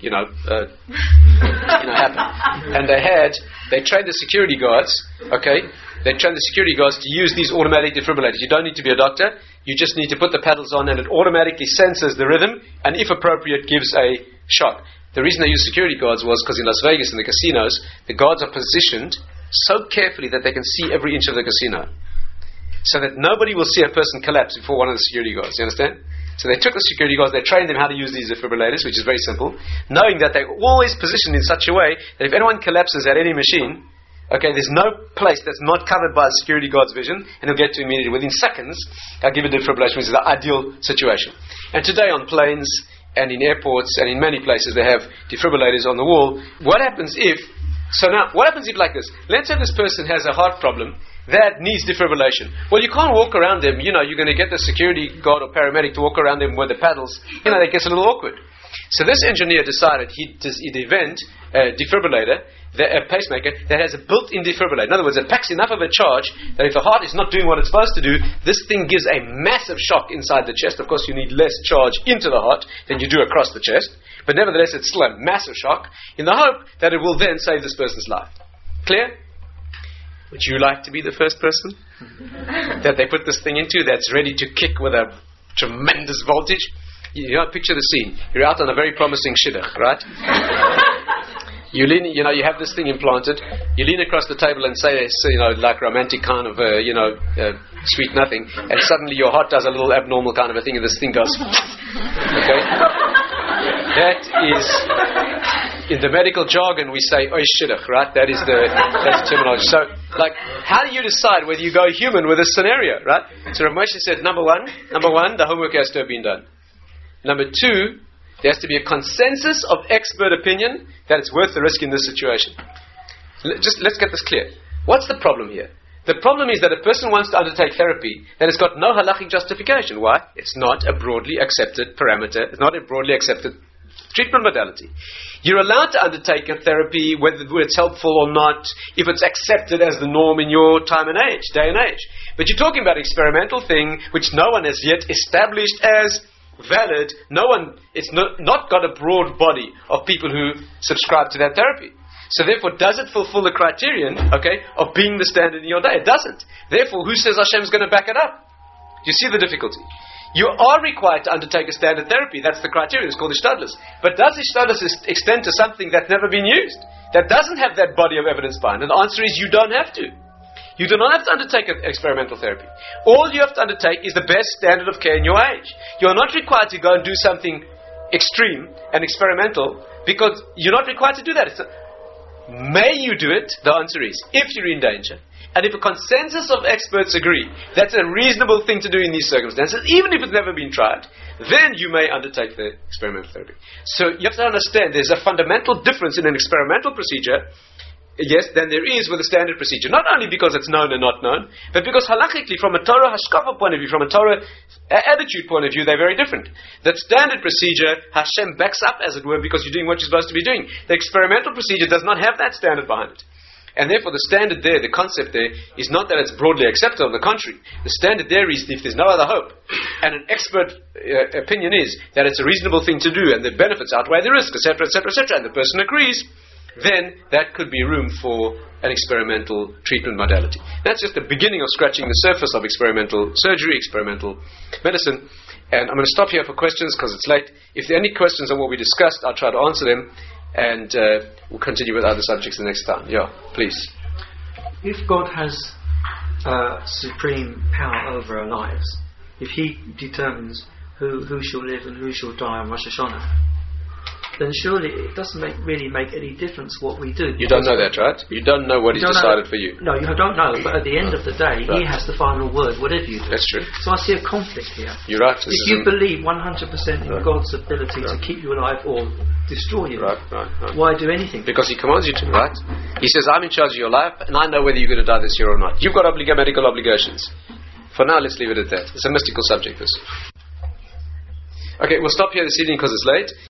happen. And they trained the security guards, okay? They trained the security guards to use these automatic defibrillators. You don't need to be a doctor. You just need to put the paddles on, and it automatically senses the rhythm, and if appropriate, gives a shock. The reason they use security guards was because in Las Vegas, in the casinos, the guards are positioned so carefully that they can see every inch of the casino, so that nobody will see a person collapse before one of the security guards. You understand? So they took the security guards, they trained them how to use these defibrillators, which is very simple, knowing that they're always positioned in such a way that if anyone collapses at any machine, okay, there's no place that's not covered by the security guard's vision, and he'll get to immediately. Within seconds, they'll give a defibrillation, which is the ideal situation. And today on planes and in airports and in many places, they have defibrillators on the wall. What happens if like this? Let's say this person has a heart problem that needs defibrillation. Well, you can't walk around them. You're going to get the security guard or paramedic to walk around them with the paddles. That gets a little awkward. So this engineer decided he'd invent a defibrillator, a pacemaker, that has a built-in defibrillator. In other words, it packs enough of a charge that if the heart is not doing what it's supposed to do, this thing gives a massive shock inside the chest. Of course, you need less charge into the heart than you do across the chest. But nevertheless, it's still a massive shock in the hope that it will then save this person's life. Clear? Would you like to be the first person that they put this thing into that's ready to kick with a tremendous voltage? Picture the scene. You're out on a very promising shidduch, right? You lean, you have this thing implanted. You lean across the table and say, like romantic kind of, sweet nothing, and suddenly your heart does a little abnormal kind of a thing, and this thing goes. Okay, that is, in the medical jargon, we say oy shidduch, right? That's the terminology. So, how do you decide whether you go human with this scenario, right? So Rav Moshe said, number one, the homework has to have been done. Number two, there has to be a consensus of expert opinion that it's worth the risk in this situation. Let's get this clear. What's the problem here? The problem is that a person wants to undertake therapy that has got no halachic justification. Why? It's not a broadly accepted parameter. It's not a broadly accepted treatment modality. You're allowed to undertake a therapy whether it's helpful or not, if it's accepted as the norm in your day and age. But you're talking about an experimental thing which no one has yet established as valid. It's not got a broad body of people who subscribe to that therapy. So therefore, does it fulfill the criterion, of being the standard in your day? It doesn't. Therefore, who says Hashem's going to back it up? Do you see the difficulty? You are required to undertake a standard therapy. That's the criteria. It's called Ishtadlus. But does Ishtadlus extend to something that's never been used? That doesn't have that body of evidence behind it? And the answer is you don't have to. You do not have to undertake an experimental therapy. All you have to undertake is the best standard of care in your age. You are not required to go and do something extreme and experimental because you're not required to do that. May you do it? The answer is if you're in danger. And if a consensus of experts agree that's a reasonable thing to do in these circumstances, even if it's never been tried, then you may undertake the experimental therapy. So you have to understand there's a fundamental difference in an experimental procedure, yes, than there is with a standard procedure. Not only because it's known and not known, but because halachically, from a Torah hashkafa point of view, from a Torah attitude point of view, they're very different. That standard procedure, Hashem backs up, as it were, because you're doing what you're supposed to be doing. The experimental procedure does not have that standard behind it. And therefore the standard there, the concept there, is not that it's broadly accepted. On the contrary, the standard there is if there's no other hope, and an expert opinion is that it's a reasonable thing to do, and the benefits outweigh the risk, etc., etc., etc., and the person agrees, then that could be room for an experimental treatment modality. That's just the beginning of scratching the surface of experimental surgery, experimental medicine. And I'm going to stop here for questions because it's late. If there are any questions on what we discussed, I'll try to answer them. And we'll continue with other subjects the next time. Yeah, please. If God has supreme power over our lives, if He determines who shall live and who shall die on Rosh Hashanah, then surely it doesn't really make any difference what we do. You don't know that, right? You don't know what He's decided for you. No, you don't know, but at the end of the day, He has the final word, whatever you do. That's true. So I see a conflict here. You're right. If you believe 100% in God's ability to keep you alive or destroy you, why do anything? Because He commands you to, right? He says, I'm in charge of your life, and I know whether you're going to die this year or not. You've got medical obligations. For now, let's leave it at that. It's a mystical subject, this. Okay, we'll stop here this evening because it's late.